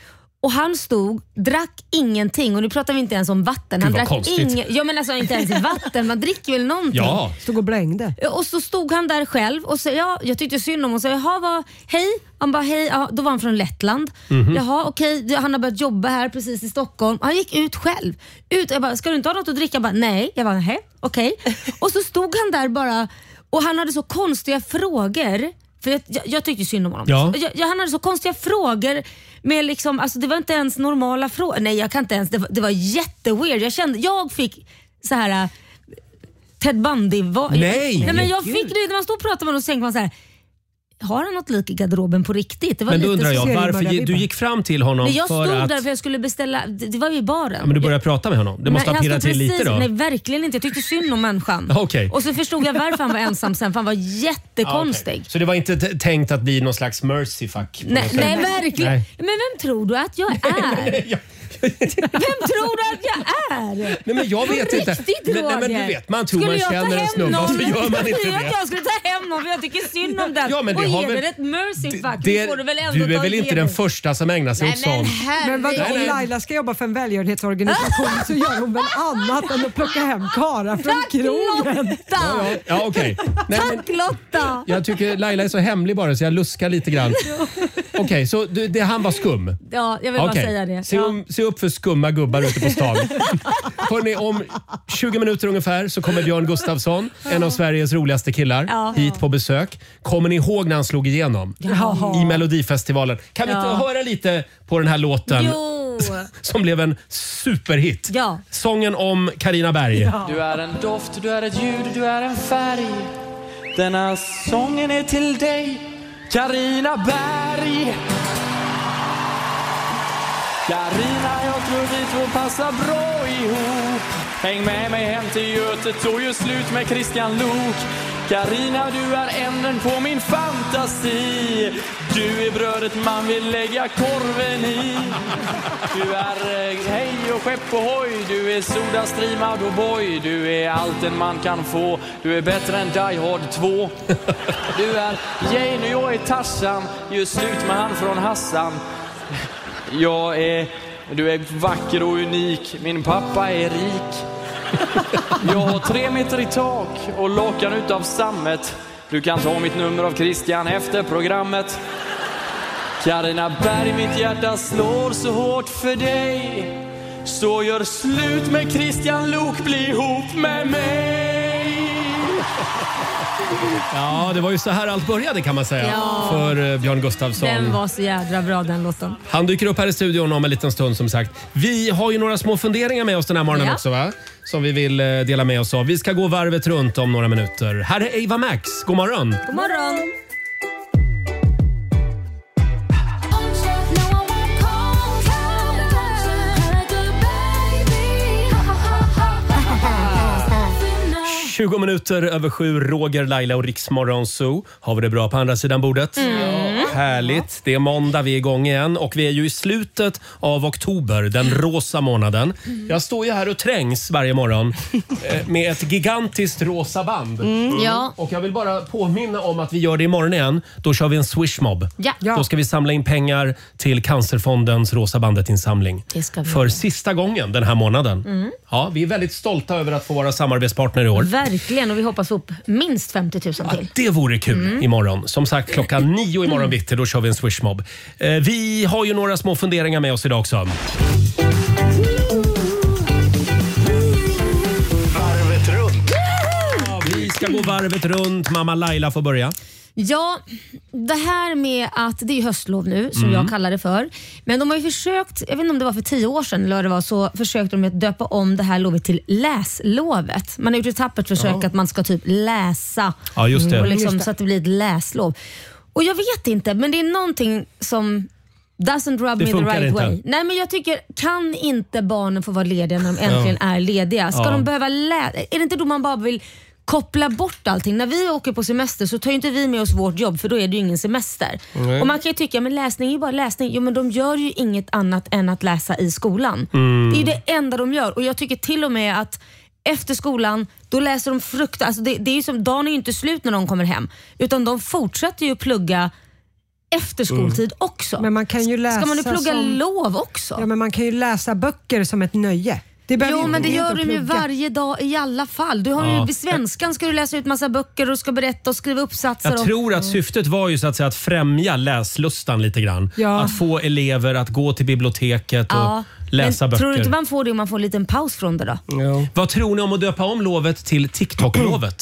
B: Och han stod, drack ingenting. Och nu pratar vi inte ens om vatten. Han
A: Gud,
B: drack ingen, ja, men alltså inte ens vatten. Man dricker väl någonting.
A: Ja.
C: Stod och blängde.
B: Och så stod han där själv och sa, ja, jag tyckte synd om och sa, jaha, vad, hej. Han bara, hej. Ja, då var han från Lettland. Mm-hmm. Jaha, okej. Han har börjat jobba här precis i Stockholm. Han gick ut själv. Ut. Jag bara, ska du inte ha något att dricka? Jag bara, nej. Jag bara, hej, okej. Och så stod han där bara och han hade så konstiga frågor. För jag, jag, jag tyckte synd om honom.
A: Ja.
B: Jag, jag, han hade så konstiga frågor med liksom, alltså det var inte ens normala frågor. Nej, jag kan inte ens. Det var, det var jätteweird. Jag kände, jag fick så här uh, Ted Bundy. Var,
A: Nej.
B: nej, men jag fick det när man stod och pratade med honom och så tänkte man så här. Har han något lik i garderoben på riktigt? Det var
A: men då
B: lite
A: undrar jag, varför
C: vi
A: du gick fram till honom
B: nej, jag
A: för
B: stod
A: att...
B: där för jag skulle beställa, det, det var ju i baren.
A: Ja, men du började prata med honom. Det måste
B: nej,
A: ha pirrat till
B: precis,
A: lite då.
B: Nej, verkligen inte. Jag tyckte synd om människan.
A: Okay.
B: Och så förstod jag varför han var ensam sen, för han var jättekonstig.
A: Okay. Så det var inte t- tänkt att bli någon slags mercy fuck?
B: Nej, nej, verkligen. Nej. Men vem tror du att jag är?
A: ja.
B: Vem tror du att jag är?
A: Nej, men jag vet inte.
B: Riktigt,
A: men, nej, men du vet, man tror
B: skulle
A: man känner en snubbe och så gör man inte det.
B: Jag skulle ta hem någon för jag tycker synd om den.
A: Ja, men det
B: och
A: har
B: ge
A: väl,
B: den ett mercy fuck.
A: Det,
B: får du väl ändå
A: du är
B: ta
A: väl inte den
B: det.
A: första som ägnar sig
B: nej,
A: åt sånt?
C: Men vadå, om Laila ska jobba för en välgörenhetsorganisation så gör hon väl annat än att plocka hem karlar från
B: Tack,
C: krogen.
B: Lotta!
A: Ja, ja, ja, okay. nej,
B: Tack men, Lotta!
A: Jag tycker Laila är så hemlig bara så jag luskar lite grann. Okej, okay, så det, det, han var skum?
B: Ja, jag vill okay. bara säga det.
A: Se,
B: ja.
A: um, se upp för skumma gubbar ute på stan. Hörrni, om tjugo minuter ungefär så kommer Björn Gustafsson, en av Sveriges roligaste killar, ja. hit på besök. Kommer ni ihåg när han slog igenom ja. i Melodifestivalen? Kan vi ja. inte höra lite på den här låten?
B: Jo.
A: Som blev en superhit.
B: Ja.
A: Sången om Carina Berg.
L: Ja. Du är en doft, du är ett ljud, du är en färg. Denna sången är till dig, Carina Berg. Carina, jag tror vi två passar bra ihop. Häng med mig hem till Götet och gör slut med Christian Lok. Carina, du är änden på min fantasi. Du är brödet man vill lägga korven i. Du är eh, hej och skepp och hoj. Du är Soda Stream Out och Boy. Du är allt en man kan få. Du är bättre än Die Hard två. Du är Jane och jag är Tarzan. Gör slut med han från Hassan. Jag är, du är vacker och unik. Min pappa är rik. Jag har tre meter i tak och lakan utav sammet. Du kan ta mitt nummer av Christian efter programmet. Carina Berg, mitt hjärta slår så hårt för dig. Så gör slut med Christian Lok, bli ihop med mig.
A: Ja, det var ju så här allt började kan man säga ja. för Björn Gustafsson.
B: Den var så jädra bra den låten.
A: Han dyker upp här i studion om en liten stund som sagt. Vi har ju några små funderingar med oss den här morgonen ja. också va? Som vi vill dela med oss av. Vi ska gå varvet runt om några minuter. Här är Ava Max. God morgon.
B: God morgon.
A: tjugo minuter över sju, Roger, Laila och Riksmorgon Zoo. Har vi det bra på andra sidan bordet?
B: Mm.
A: Härligt. Det är måndag, vi är igång igen. Och vi är ju i slutet av oktober, den rosa månaden. Jag står ju här och trängs varje morgon med ett gigantiskt rosa band.
B: Mm. Ja.
A: Och jag vill bara påminna om att vi gör det imorgon igen. Då kör vi en swishmob.
B: Ja.
A: Då ska vi samla in pengar till Cancerfondens Rosa bandet-insamling. För sista gången den här månaden.
B: Mm.
A: Ja, vi är väldigt stolta över att få vara samarbetspartner i år.
B: Verkligen, och vi hoppas få upp minst femtio tusen till.
A: Ja, det vore kul mm. imorgon. Som sagt, klockan nio imorgon bitti, då kör vi en swishmob. Eh, vi har ju några små funderingar med oss idag också.
G: Varvet runt.
A: Ja, vi ska gå varvet runt. Mamma Laila får börja.
B: Ja, det här med att det är höstlov nu som
A: Mm.
B: jag kallar det för. Men de har ju försökt, jag vet inte om det var för tio år sedan eller vad det var, så försökte de att döpa om det här lovet till läslovet. Man har gjort ett tappert försök
A: Ja.
B: att man ska typ läsa
A: Ja, just det.
B: och liksom,
C: Just det.
B: så att det blir ett läslov. Och jag vet inte, men det är någonting som doesn't rub
A: Det
B: me the
A: funkar
B: right
A: inte.
B: way. Nej, men jag tycker, kan inte barnen få vara lediga när de äntligen är lediga? Ska
A: Ja.
B: de behöva läsa? Är det inte då man bara vill koppla bort allting? När vi åker på semester så tar ju inte vi med oss vårt jobb, för då är det ju ingen semester.
A: Nej.
B: Och man kan ju tycka, men läsning är ju bara läsning. Jo, men de gör ju inget annat än att läsa i skolan.
A: Mm.
B: Det är ju det enda de gör. Och jag tycker till och med att efter skolan, då läser de frukt. Alltså det, det är ju som, dagen är ju inte slut när de kommer hem. Utan de fortsätter ju plugga efter skoltid också.
C: Men man kan ju läsa
B: Ska man nu plugga
C: som...
B: lov också?
C: Ja, men man kan ju läsa böcker som ett nöje. Det
B: jo, men det gör
C: de
B: ju varje dag i alla fall. Du har
A: Ja.
B: ju vid svenskan ska du läsa ut massa böcker och ska berätta och skriva uppsatser.
A: Jag
B: och...
A: tror att syftet var ju så att säga att främja läslustan lite grann.
B: Ja.
A: Att få elever att gå till biblioteket och
B: Ja.
A: läsa
B: men
A: böcker.
B: tror du inte man får det om man får en liten paus från det då?
A: Ja. Vad tror ni om att döpa om lovet till TikTok-lovet?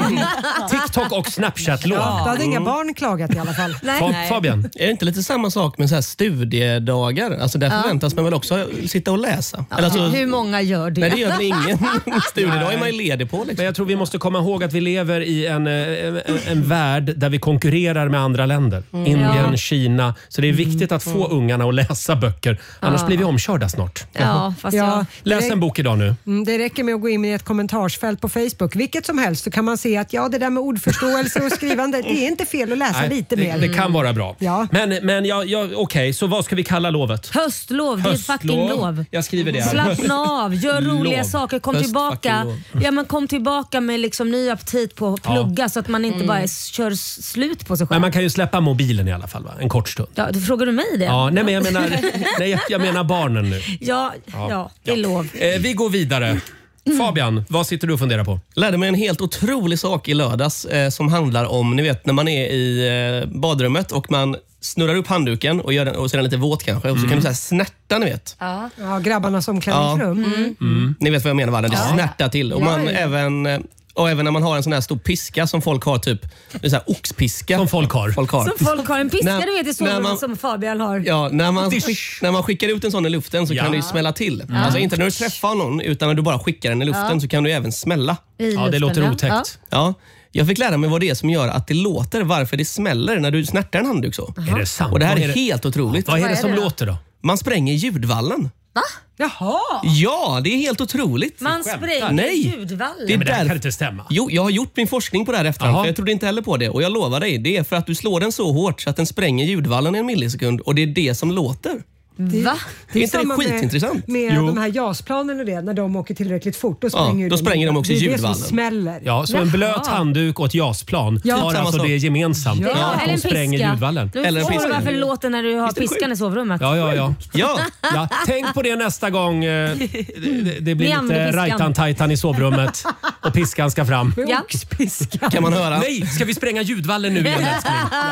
A: TikTok och Snapchat-lov.
C: Ja, då hade inga
D: Mm.
C: barn klagat i alla fall.
A: Fa- Fabian?
D: Är det inte lite samma sak med så här studiedagar? Alltså där
B: Ja.
D: förväntas man väl också sitta och läsa?
B: Ja.
D: Eller alltså,
B: Hur många gör det?
D: nej, det gör väl ingen. Studiedag är man ju ledig på. Liksom.
A: Men jag tror vi måste komma ihåg att vi lever i en, eh, en, en värld där vi konkurrerar med andra länder.
B: Mm.
A: Indien,
B: Ja.
A: Kina. Så det är viktigt att få ungarna att läsa böcker. Annars
B: Ja.
A: blir vi omkörda snart.
B: Ja, fast jag...
A: Läs en bok idag nu.
C: Mm, det räcker med att gå in i ett kommentarsfält på Facebook. Vilket som helst så kan man se att ja, det där med ordförståelse och skrivande, det är inte fel att läsa
A: Nej,
C: lite
A: det,
C: mer.
A: det kan vara bra.
C: Ja.
A: Men, men ja, ja, okej, så vad ska vi kalla lovet?
B: Höstlov, det är ett fucking lov.
A: Jag skriver det här.
B: Slappna av, gör roliga
A: Lov.
B: saker, kom
A: Höst
B: tillbaka.
A: fucking
B: Ja, men kom tillbaka med liksom ny aptit på att
A: Ja.
B: plugga så att man inte
A: Mm.
B: bara är, kör s- slut på sig
A: Men
B: själv.
A: man kan ju släppa mobilen i alla fall, va? En kort stund.
B: Ja, du frågar du mig det?
A: Ja, nej, men jag menar, nej, jag menar barnen nu.
B: Ja,
A: Ja.
B: ja, det är lov.
A: Eh, vi går vidare. Fabian, vad sitter du och funderar på?
D: Lärde mig en helt otrolig sak i lördags eh, som handlar om, ni vet när man är i eh, badrummet och man snurrar upp handduken och, gör den, och så är den lite våt kanske och så
A: Mm.
D: kan du så här snärta, ni vet.
C: Ja, ja grabbarnas omklädningsrum.
D: Ja.
C: Mm.
D: Mm. Ni vet vad jag menar, va? Det
C: Ja.
D: snärtar till. Och,
C: Ja,
D: man
C: ja.
D: även, eh, och även när man har en sån här stor piska som folk har, typ det är så här oxpiska.
A: Som folk har.
D: Folk har.
B: Som folk har en piska
D: När-
B: du vet i
D: när
B: sovrummet
D: man-
B: som Fabian har.
D: Ja, när man, skick, när man skickar ut en sån i luften så
A: Ja.
D: kan det ju smälla till.
B: Ja.
D: Alltså inte när du träffar någon utan när du bara skickar den i luften
B: Ja.
D: så kan du även smälla.
B: I Ja, det luften, låter ja. otäckt.
D: Ja. Jag fick lära mig vad det är som gör att det låter, varför det smäller när du snärtar en handduk så.
A: Är det sant?
D: Och det här
A: Vad
D: är,
A: är det-
D: helt otroligt.
A: Vad är det som låter då?
D: Man spränger ljudvallen.
B: Va?
C: Jaha!
D: Ja, det är helt otroligt.
B: Man spränger
D: Nej.
B: ljudvallen.
D: Det är
A: Men det här
D: där-
A: kan inte stämma.
D: Jo, jag har gjort min forskning på det här efterhand,
A: Jaha.
D: för jag trodde inte heller på det. Och jag lovar dig, det är för att du slår den så hårt så att den spränger ljudvallen i en millisekund och det är det som låter.
C: Det,
B: Va?
D: Är inte det
C: samma med-
D: skitintressant?
C: Med
A: Jo.
C: de här JAS-planen och det, när de åker tillräckligt fort, då
D: Ja,
C: spränger ju
D: då
C: den.
D: spränger de också
C: Det är det
D: ljudvallen.
C: som smäller.
A: Ja, så en blöt handduk och ett JAS-plan
C: Ja.
A: har
D: Samma
A: alltså
D: sak.
A: det gemensamt.
B: Ja,
A: att
B: eller
A: de
B: en
A: spränger
B: piska.
A: ljudvallen.
B: Du
D: Eller en
B: förstår
D: piska.
B: varför det låter när du har
D: Visst är det
B: piskan i sovrummet.
A: Ja, ja, ja.
D: Ja,
A: Ja, tänk på det nästa gång eh, det, det blir
B: Med
A: lite
B: piskan.
A: rajtan-tajtan i sovrummet och piskan ska fram.
B: Ja.
C: Oxpiska.
D: kan man höra.
A: Nej, ska vi spränga ljudvallen nu igen älskling?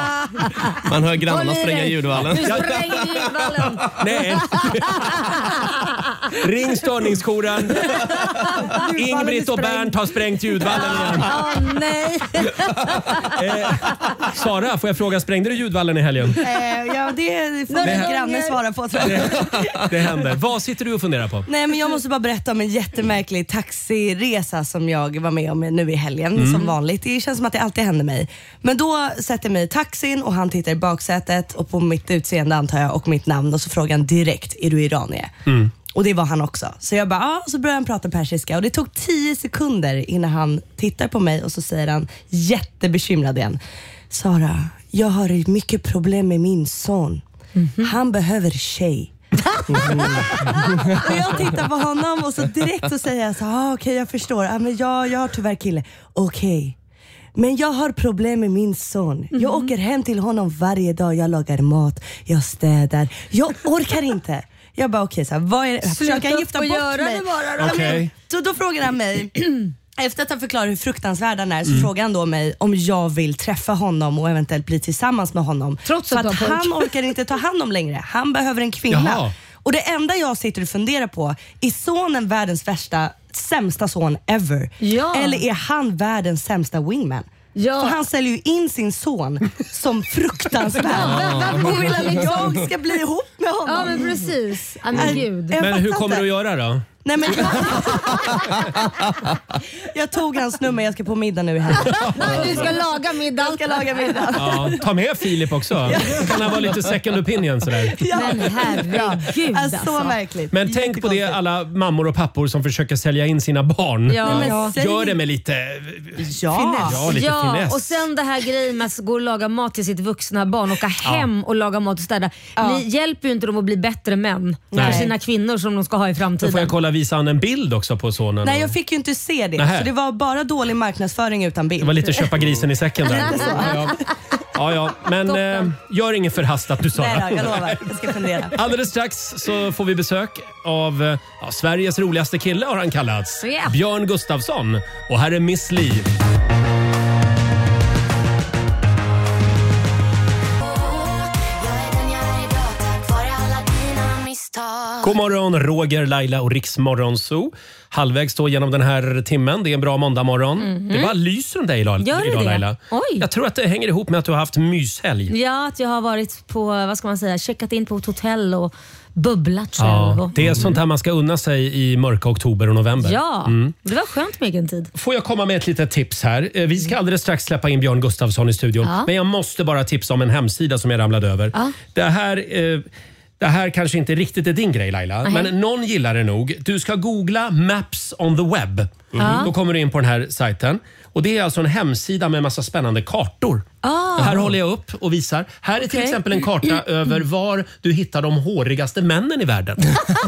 D: Man hör
B: Håll
D: grannarna
B: i
D: spränga
B: dig.
D: ljudvallen.
B: Du spränger ljudvallen.
A: Nej. Ring störningsjouren. Ingrid och Bernt har sprängt ljudvallen igen.
B: Åh nej.
A: Eh, Sara, får jag fråga, sprängde du ljudvallen i helgen?
F: Eh, ja, det får
B: Nej,
F: min
B: men-
F: granne svara på tror jag.
A: Det, det händer. Vad sitter du och funderar på?
F: Nej, men jag måste bara berätta om en jättemärklig taxiresa som jag var med om nu i helgen.
A: Mm.
F: Som vanligt. Det känns som att det alltid händer mig. Men då sätter jag mig i taxin och han tittar i baksätet och på mitt utseende antar jag och mitt namn och så frågar han direkt, är du iranier?
A: Mm.
F: Och det var han också. Så jag bara, ja, så började han prata persiska och det tog tio sekunder innan han tittar på mig och så säger han jättebekymrad igen. Sara, jag har mycket problem med min son. Han behöver tjej. Och jag tittar på honom och så direkt så säger jag så ah, okej okay, jag förstår. Ah, men jag, jag har tyvärr kille. Okej. Okay. Men jag har problem med min son. Jag
B: Mm.
F: åker hem till honom varje dag. Jag lagar mat, jag städar. Jag orkar inte. Jag bara okej, okay, vad är det?
B: Sluta
F: Försöker han gifta
B: upp och
F: bort
B: göra
F: mig?
B: det bara då.
A: Okej.
F: Så då frågar han mig, efter att han förklarar hur fruktansvärd han är, så frågar han då mig om jag vill träffa honom och eventuellt bli tillsammans med honom.
B: Trots
F: För
B: att
F: att
B: du har
F: han
B: pojk.
F: orkar inte ta hand om längre. Han behöver en kvinna.
A: Jaha.
F: Och det enda jag sitter och funderar på, är sonen världens värsta, sämsta son ever?
B: Ja.
F: Eller är han världens sämsta wingman?
B: Ja.
F: För han säljer ju in sin son som fruktansvärd. Och vill att jag ska bli ihop med honom.
B: Ja men precis. Ja, men gud.
F: Jag
A: Men hur
F: fattar
A: kommer
F: inte.
A: du att göra då?
F: Nej, men jag, jag tog hans nummer, jag ska på middag nu i helgen.
B: Du ska laga middag.
F: Jag ska laga middag.
A: Ja, ta med Filip också. Kan han vara lite second opinion sådär.
F: Ja.
B: Men herregud
F: Alltså,
B: alltså.
F: så märkligt.
A: Men tänk på det alla mammor och pappor som försöker sälja in sina barn.
B: Ja.
F: Nej, men säg-
A: Gör det med lite
F: Ja.
A: Ja, lite
B: Ja,
A: finess.
B: och sen det här grejen med att gå och laga mat till sitt vuxna barn, åka hem och laga mat och städa.
F: Ja.
B: Ni hjälper ju inte dem att bli bättre män
A: Nej.
B: för sina kvinnor som de ska ha i
A: Då får
B: framtiden.
A: jag kolla, visa han en bild också på sonen.
F: Nej, jag fick ju inte se det.
A: Nähä.
F: Så det var bara dålig marknadsföring utan bild.
A: Det var lite köpa grisen i säcken där.
F: Lite så.
A: Ja, Ja, ja. Men eh, gör inget förhastat du sa.
F: Nej då, jag lovar. Jag ska fundera.
A: Alldeles strax så får vi besök av ja, Sveriges roligaste kille har han kallats.
B: Yeah.
A: Björn Gustafsson. Och här är Miss Li. God morgon, Roger, Laila och Riksmorgon Zoo. Halvvägs då genom den här timmen. Det är en bra måndagmorgon. Mm-hmm. Det bara lyser om dig idag,
B: Gör det
A: idag
B: det?
A: Laila.
B: Oj.
A: Jag tror att det hänger ihop med att du har haft myshelg.
B: Ja, att jag har varit på, vad ska man säga, checkat in på ett hotell och bubblat själv.
A: Ja,
B: och...
A: det är sånt här man ska unna sig i mörka oktober och november.
B: Ja, mm. Det var skönt med egen tid.
A: Får jag komma med ett litet tips här? Vi ska alldeles strax släppa in Björn Gustafsson i studion.
B: Ja.
A: Men jag måste bara tipsa om en hemsida som jag ramlade över.
B: Ja.
A: Det här... Eh, Det här kanske inte riktigt är din grej Laila,
B: Nej.
A: men någon gillar det nog. Du ska googla Maps on the web.
B: Mm.
A: Då kommer du in på den här sajten. Och det är alltså en hemsida med massa spännande kartor.
B: Ah.
A: Här håller jag upp och visar. Här är till
B: Okay.
A: exempel en karta över var du hittar de hårigaste männen i världen.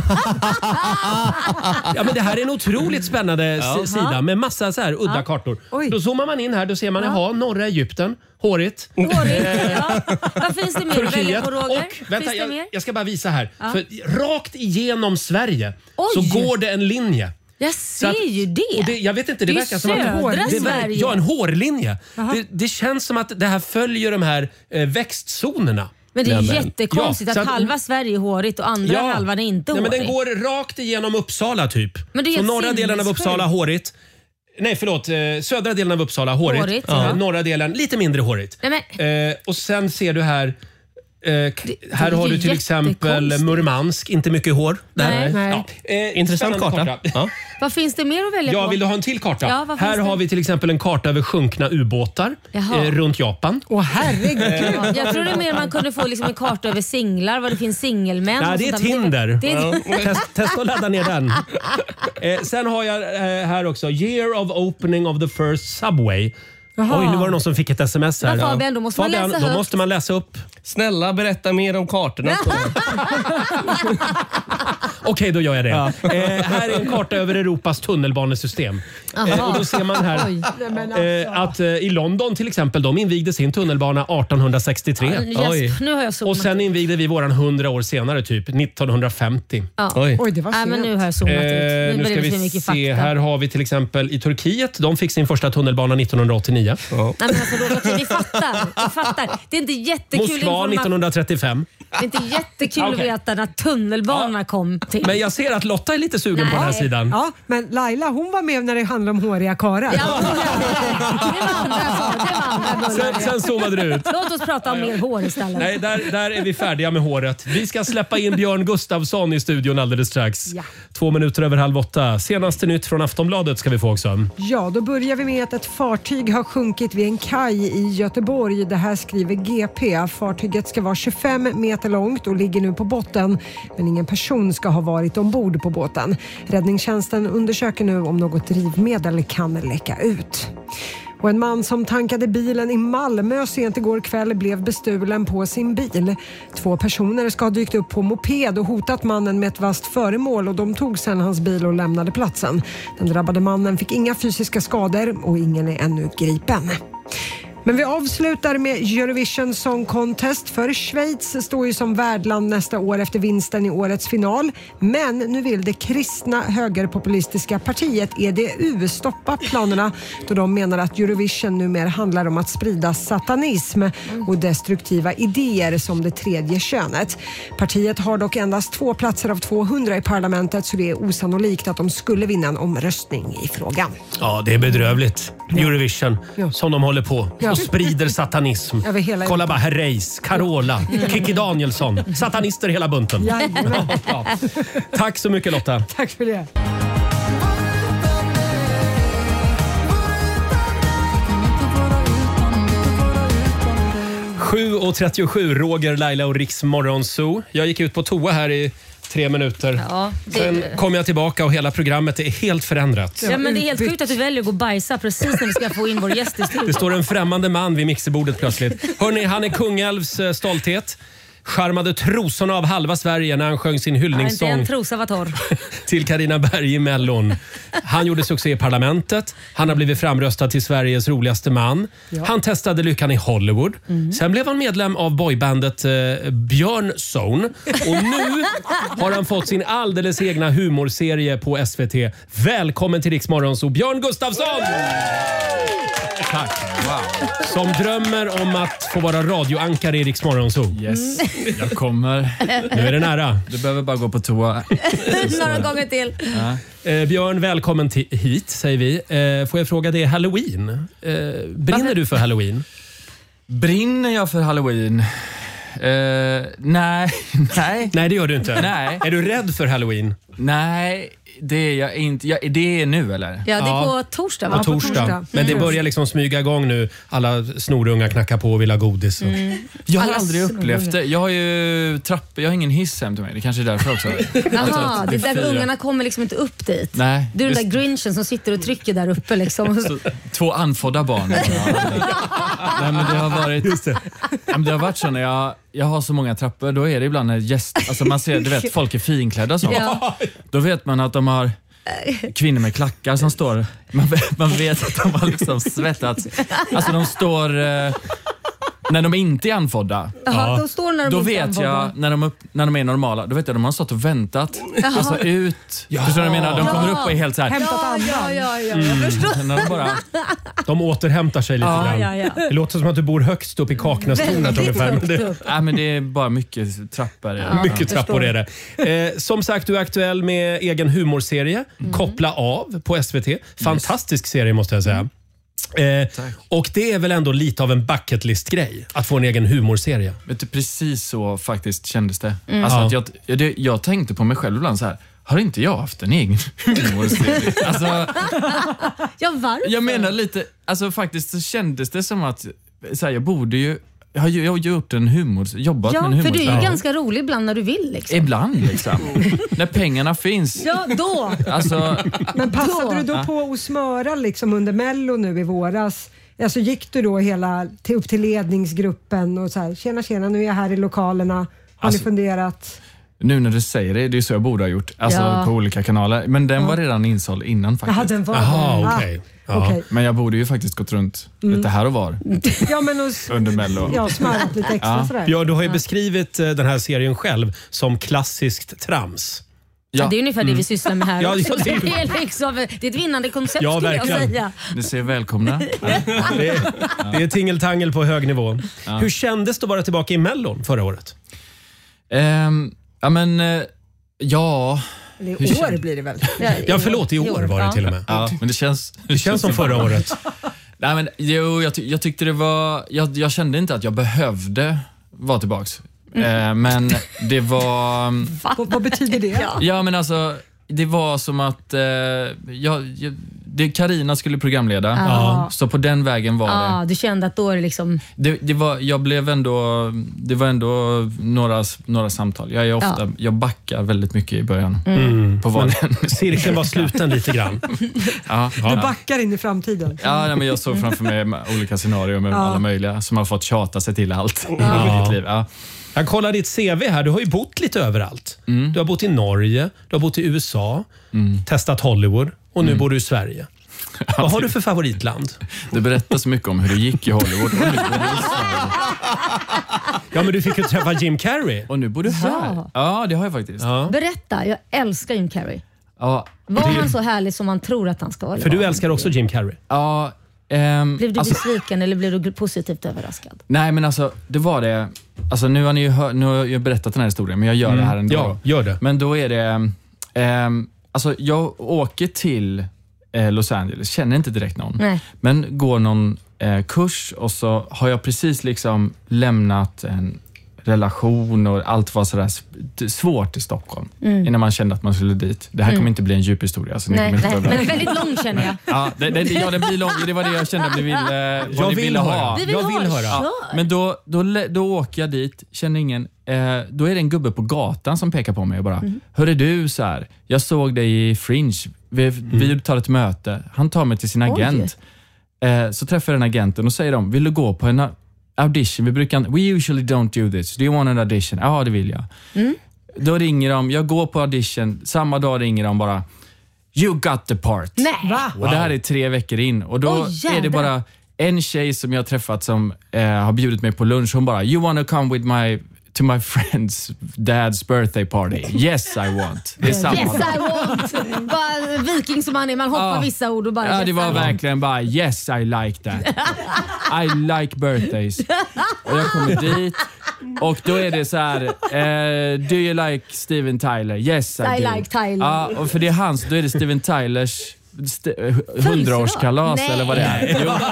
A: Ja, men det här är en otroligt spännande
I: Ja.
A: s- sida med massa så här udda
B: Ja.
A: kartor.
C: Oj.
A: Då zoomar man in här, då ser man,
B: Ja.
A: jaha, norra Egypten, hårigt.
B: Hårigt, ja. Vad finns det mer att välja
A: Turkiet
B: på, Roger?
A: och vänta,
B: finns det
A: jag,
B: mer?
A: jag ska bara visa här.
B: Ja.
A: För rakt igenom Sverige
B: Oj.
A: så går det en linje.
B: Jag
A: Så
B: ser
A: att-
B: ju det.
A: Och det jag vet inte, det,
B: Det är
A: verkar som att
B: södra
A: det verkar-
B: Sverige.
A: Ja, en hårlinje. Det, det känns som att det här följer de här eh, växtzonerna.
B: Men det är
A: Nej, men-
B: jättekonstigt
A: Ja, så
B: att halva Sverige är hårigt och andra
A: Ja.
B: halvan är inte
A: Nej,
B: hårig.
A: men den går rakt igenom Uppsala typ.
B: Men det är
A: så
B: helt
A: norra delen av
B: sinnessjukt.
A: Uppsala hårigt. Nej förlåt, eh, södra delen av Uppsala hårigt.
B: Hårigt,
A: Ja.
B: ja.
A: Norra delen lite mindre hårigt.
B: Nej, men,
A: Eh, och sen ser du här eh, k-
B: det
A: här
B: är
A: har
B: ju
A: du till exempel
B: jättekonstigt.
A: Murmansk, inte mycket hår. Där.
B: Nej.
C: Nej.
A: Ja. Eh,
D: Intressant
A: spännande
D: karta. Ja.
B: vad finns det mer att välja
A: Ja,
B: på?
A: vill du ha en till karta?
B: Ja, vad finns
A: här
B: det?
A: har vi till exempel en karta över sjunkna ubåtar
B: Jaha.
A: eh, runt Japan.
C: Åh herregud.
B: Ja, jag tror det är mer man kunde få liksom en karta över singlar, vad det finns singelmän.
A: Nej,
B: och
A: det är
B: sånt där.
A: Tinder.
B: Det är,
A: Test, testa att ladda ner den. Eh, sen har jag eh, här också Year of opening of the first subway.
C: Jaha.
A: Oj, nu var det någon som fick ett sms här.
B: Men Fabian, då måste man
A: Fabian,
B: läsa
A: då
B: högt.
A: måste man läsa upp.
D: Snälla berätta mer om kartorna.
A: Okej, då gör jag det. Eh, här är en karta över Europas tunnelbanesystem. Eh, och då ser man här
B: Oj.
C: Nej, men alltså.
A: eh, att eh, i London till exempel, de invigde sin tunnelbana arton sextiotre.
B: Yes, nu har jag zoomat.
A: Och sen invigde vi våran hundra år senare, typ nittonhundrafemtio.
B: Ja.
D: Oj.
C: Oj, det var
B: Nej,
C: sent.
B: men nu har jag zoomat ut.
A: Eh,
B: Nu
A: nu
B: blir
A: ska
B: det för
A: vi
B: mycket
A: se,
B: fakta.
A: här har vi till exempel i Turkiet. De fick sin första tunnelbana nittonhundraåttionio.
B: Nej, men alltså, Roger, vi fattar. Vi fattar. Det är inte jättekul
A: Moskva
B: information.
A: nittonhundratrettiofem.
B: Det är inte jättekul att
A: Okej.
B: veta när tunnelbanorna kom till.
A: Men jag ser att Lotta är lite sugen på den här
B: Nej.
A: sidan.
C: Ja, men Laila hon var med när det handlade om håriga karlar.
B: Ja, det var andra saker. Det var andra bullar.
A: Sen, sen zoomade du ut.
B: Låt oss prata om mer hår istället.
A: Nej, där, där är vi färdiga med håret. Vi ska släppa in Björn Gustafsson i studion alldeles strax.
C: Ja.
A: Två minuter över halv åtta. Senaste nytt från Aftonbladet ska vi få också.
C: Ja, då börjar vi med att ett fartyg har sjunkit vid en kaj i Göteborg. Det här skriver G P. Fartyget ska vara tjugofem meter långt och ligger nu på botten. Men ingen person ska ha varit ombord på båten. Räddningstjänsten undersöker nu om något drivmedel kan läcka ut. Och en man som tankade bilen i Malmö sent igår kväll blev bestulen på sin bil. Två personer ska ha dykt upp på moped och hotat mannen med ett vasst föremål och de tog sedan hans bil och lämnade platsen. Den drabbade mannen fick inga fysiska skador och ingen är ännu gripen. Men vi avslutar med Eurovision Song Contest, för Schweiz står ju som värdland nästa år efter vinsten i årets final. Men nu vill det kristna högerpopulistiska partiet E D U stoppa planerna då de menar att Eurovision numera handlar om att sprida satanism och destruktiva idéer som det tredje könet. Partiet har dock endast två platser av tvåhundra i parlamentet så det är osannolikt att de skulle vinna en omröstning i frågan.
A: Ja, det är bedrövligt. Eurovision,
C: Ja.
A: som de håller på
C: Ja.
A: och sprider satanism.
C: Över hela
A: Kolla
C: Europa.
A: bara, Herreys, Carola, Kikki Danielsson. Satanister hela bunten.
C: Jajamän.
A: Ja. Tack så mycket Lotta.
C: Tack för det.
A: sju och trettiosju, Roger, Laila och Riks Morgonzoo. Jag gick ut på toa här i tre minuter.
B: Ja, det-
A: Sen kom jag tillbaka och hela programmet är helt förändrat.
B: Ja, men det är helt sjukt att du väljer att gå och bajsa precis när vi ska få in vår gäst i
A: Det
B: studion.
A: står en främmande man vid mixerbordet plötsligt. Hörrni, han är Kungälvs eh, stolthet. charmade trosorna av halva Sverige när han sjöng sin hyllningssång.
B: Ja, inte en trosa var torr.
A: Till Carina Berg i Mellon. Han gjorde succé i Parlamentet. Han har blivit framröstad till Sveriges roligaste man.
B: Ja.
A: Han testade lyckan i Hollywood. Mm. Sen blev han medlem av boybandet eh, Björn Zone. Och nu har han fått sin alldeles egna humorserie på S V T. Välkommen till Rix Morgonzoo, Björn Gustafsson!
I: Tack. Wow.
A: Som drömmer om att få vara radioankare i Rix Morgonzoo.
I: Yes, jag kommer.
A: Nu är det nära.
I: Du behöver bara gå på toa.
B: Några gånger till.
I: Ja.
A: Eh, Björn, välkommen till, hit säger vi. Eh, får jag fråga, det är Halloween. Eh, brinner du för Halloween?
I: Brinner jag för Halloween? Uh, nej, nej.
A: Nej, det gör du inte.
I: Nej.
A: Är du rädd för Halloween?
I: Nej, det är jag inte. Jag, det är nu eller?
B: Ja, det är
A: Ja.
B: på torsdag va?
A: På torsdag.
B: På torsdag.
A: Men det
B: Mm.
A: börjar liksom smyga igång nu. Alla snorungar knackar på och vill ha godis. Och...
B: Mm.
I: Jag har
B: Alla
I: aldrig upplevt
B: snorungar.
I: det. Jag har ju trappor, jag har ingen hiss hem till mig. Det kanske är därför också.
B: Jaha, det är där
I: fyra.
B: ungarna kommer liksom inte upp dit.
I: Nej.
B: Du är den
I: det-
B: där grinchen som sitter och trycker där uppe liksom.
I: Så, två anfodda barn. Nej, men det har varit
A: Just det.
I: Ja, men det har varit så när jag, jag har så många trappor, då är det ibland när gäst, alltså man ser, du vet, folk är finklädda och sånt.
B: Ja.
I: Då vet man att de har kvinnor med klackar som står, man vet, man vet att de har liksom svettats. Alltså de står eh, när de inte är anfodda.
B: Jaha, de står när de
I: Då
B: inte
I: vet
B: anfodda.
I: jag, när de, upp, när de är normala, då vet jag att de har stått och väntat.
B: Jaha.
I: Alltså ut. Förstår du vad jag menar? De kommer upp och är helt så här.
C: Hämtat
B: Ja,
C: andan.
B: ja, ja, ja. Jag förstår.
I: När de bara,
A: De återhämtar sig lite
I: Ja,
A: grann.
B: ja, ja.
A: Det låter som att du bor högst upp i Kaknästornet
B: Väldigt
A: ungefär. Men
B: högt
A: det,
B: upp.
I: nej, men det är bara mycket trappor.
B: Ja.
A: mycket trappor
B: förstår.
A: är det. Eh, som sagt, du är aktuell med egen humorserie. Koppla av på S V T. Fantastisk serie måste jag säga. Eh, och det är väl ändå lite av en bucket list-grej att få en egen humorserie.
I: Vet du, precis så faktiskt kändes det.
B: Mm.
I: Alltså
A: Ja.
I: att jag, jag, det- jag tänkte på mig själv ibland så här. Har inte jag haft en egen humorserie? Alltså,
B: Ja, varför?
I: jag menar lite, alltså faktiskt så kändes det som att så här, jag borde ju, jag har ju jag har ju gjort en humor, jobbat
B: Ja,
I: med en
B: för
I: humor.
B: du är ju
A: Ja.
B: ganska rolig ibland när du vill liksom.
I: Ibland liksom. När pengarna finns.
B: Ja, då.
I: Alltså,
C: Men passade
B: Då.
C: du då på att smöra liksom under Mello nu i våras? Alltså gick du då hela till, upp till ledningsgruppen och så här, tjena tjena nu är jag här i lokalerna. Har
I: Alltså-
C: ni funderat?
I: nu när du säger det, det är så jag borde ha gjort. Alltså
B: Ja.
I: på olika kanaler. Men den var redan insåld innan faktiskt.
C: Jaha, den var
A: Jaha,
C: det.
A: okej.
C: Ah,
A: Ja.
C: okej.
I: Men jag borde ju faktiskt gått runt lite här och var
C: Ja, men och, s-
I: under Mello.
C: ja, smörat lite extra
I: Ja.
C: sådär.
A: Ja, du har ju beskrivit eh, den här serien själv som klassiskt trams.
B: Ja. Det är ungefär det vi sysslar med här
A: Ja,
B: också.
A: ja, det är-
B: Det är, liksom, det är ett vinnande koncept
A: Ja,
B: skulle jag
A: verkligen.
B: säga.
I: Ni ser välkomna.
A: Det är, det är tingeltangel på hög nivå. Hur kändes det att vara tillbaka i Mellon förra året?
I: Ehm, ja men, eh, ja.
C: Eller
I: Hur
C: i år
I: känner-
C: blir det väl?
A: Ja, förlåt, i år var det
B: Ja.
A: till och med.
I: Ja, men det känns...
A: Det känns som förra året.
I: Nej men, jo, jag, ty- jag tyckte det var... Jag, jag kände inte att jag behövde vara tillbaks. Eh, men det var...
C: Vad, vad betyder det?
B: Ja.
I: Ja men alltså, det var som att eh, jag, jag, det, Carina skulle programleda.
B: Ja.
I: Så på den vägen var
B: Ja,
I: det.
B: du kände att då är det liksom...
I: Det, det var, jag blev ändå, det var ändå några, några samtal. Jag, är ofta,
B: Ja.
I: jag backar väldigt mycket i början.
A: Mm.
I: På vad den.
A: Cirkeln var sluten lite grann.
I: Ja,
C: Du
I: ja.
C: backar in i framtiden.
I: Ja, nej, men jag såg framför mig med olika scenarier med
C: Ja.
I: alla möjliga som har fått tjata sig till allt i
A: Ja.
I: mitt liv. Ja.
A: Jag kollar ditt C V här. Du har ju bott lite överallt.
I: Mm.
A: Du har bott i Norge, du har bott i U S A, testat Hollywood och nu bor du i Sverige. Vad har du för favoritland?
I: Det berättar så mycket om hur det gick i Hollywood. Och nu bor du i Sverige.
A: Ja, men du fick ju träffa Jim Carrey.
I: Och nu bor du här.
B: Ja.
I: Ja, det har jag faktiskt. Ja.
A: Ja.
B: Berätta, jag älskar Jim Carrey.
I: Ja,
B: Var han så härlig som man tror att han ska vara?
A: För du älskar också Jim Carrey.
I: ja, ehm,
B: Blev du
I: alltså,
B: besviken eller blev du positivt överraskad?
I: nej, men alltså, det var det. Alltså, nu har ni ju hör, nu har jag berättat den här historien, men jag gör det här ändå.
A: Ja, gör det.
I: Men då är det... ehm, alltså, jag åker till eh, Los Angeles, känner inte direkt någon.
B: Nej.
I: Men går någon eh, kurs och så har jag precis liksom lämnat en relation och allt var sådär sp- svårt i Stockholm. Innan man kände att man skulle dit. Det här kommer inte bli en djup historia. Så ni
B: Nej,
I: kommer inte
B: nej,
I: behöva-
B: men väldigt lång känner jag.
I: Ja, det, det, ja, det blir långt. Det var det jag kände att ni ville, vad
A: Jag
I: ni
A: vill
I: ville
A: höra.
I: ha.
B: Vi vill
A: Jag
B: ha
A: vill höra.
B: kör.
I: Men då, då, lä- då åker jag dit, känner ingen. Eh, då är det en gubbe på gatan som pekar på mig och bara, hörru du, så här, jag såg dig i Fringe. Vi, vi tar ett möte. Han tar mig till sin
B: Oj.
I: agent. Eh, så träffar jag den agenten och säger de, vill du gå på en, audition. Vi brukar, we usually don't do this. Do you want an audition? Ja, det vill jag. Mm. Då ringer de, jag går på audition, samma dag ringer de bara, you got the part.
B: Nej.
C: Va?
I: Och det här är tre veckor in. Och då oh, är det bara en tjej som jag har träffat som eh, har bjudit mig på lunch. Hon bara, you wanna come with my to my friend's dad's birthday party? Yes, I want. Det är samma
B: yes,
I: dag.
B: I want. Bara viking som man är, man hoppar
I: ja.
B: vissa ord och bara...
I: Ja,
B: yes,
I: det var
B: I
I: verkligen bara, yes, I like that. I like birthdays. Och jag kommer dit och då är det så här, uh, do you like Steven Tyler? Yes, I,
B: I
I: do.
B: like Tyler.
I: Ja, och för det är hans, då är det Steven Tylers hundraårskalas eller vad det är.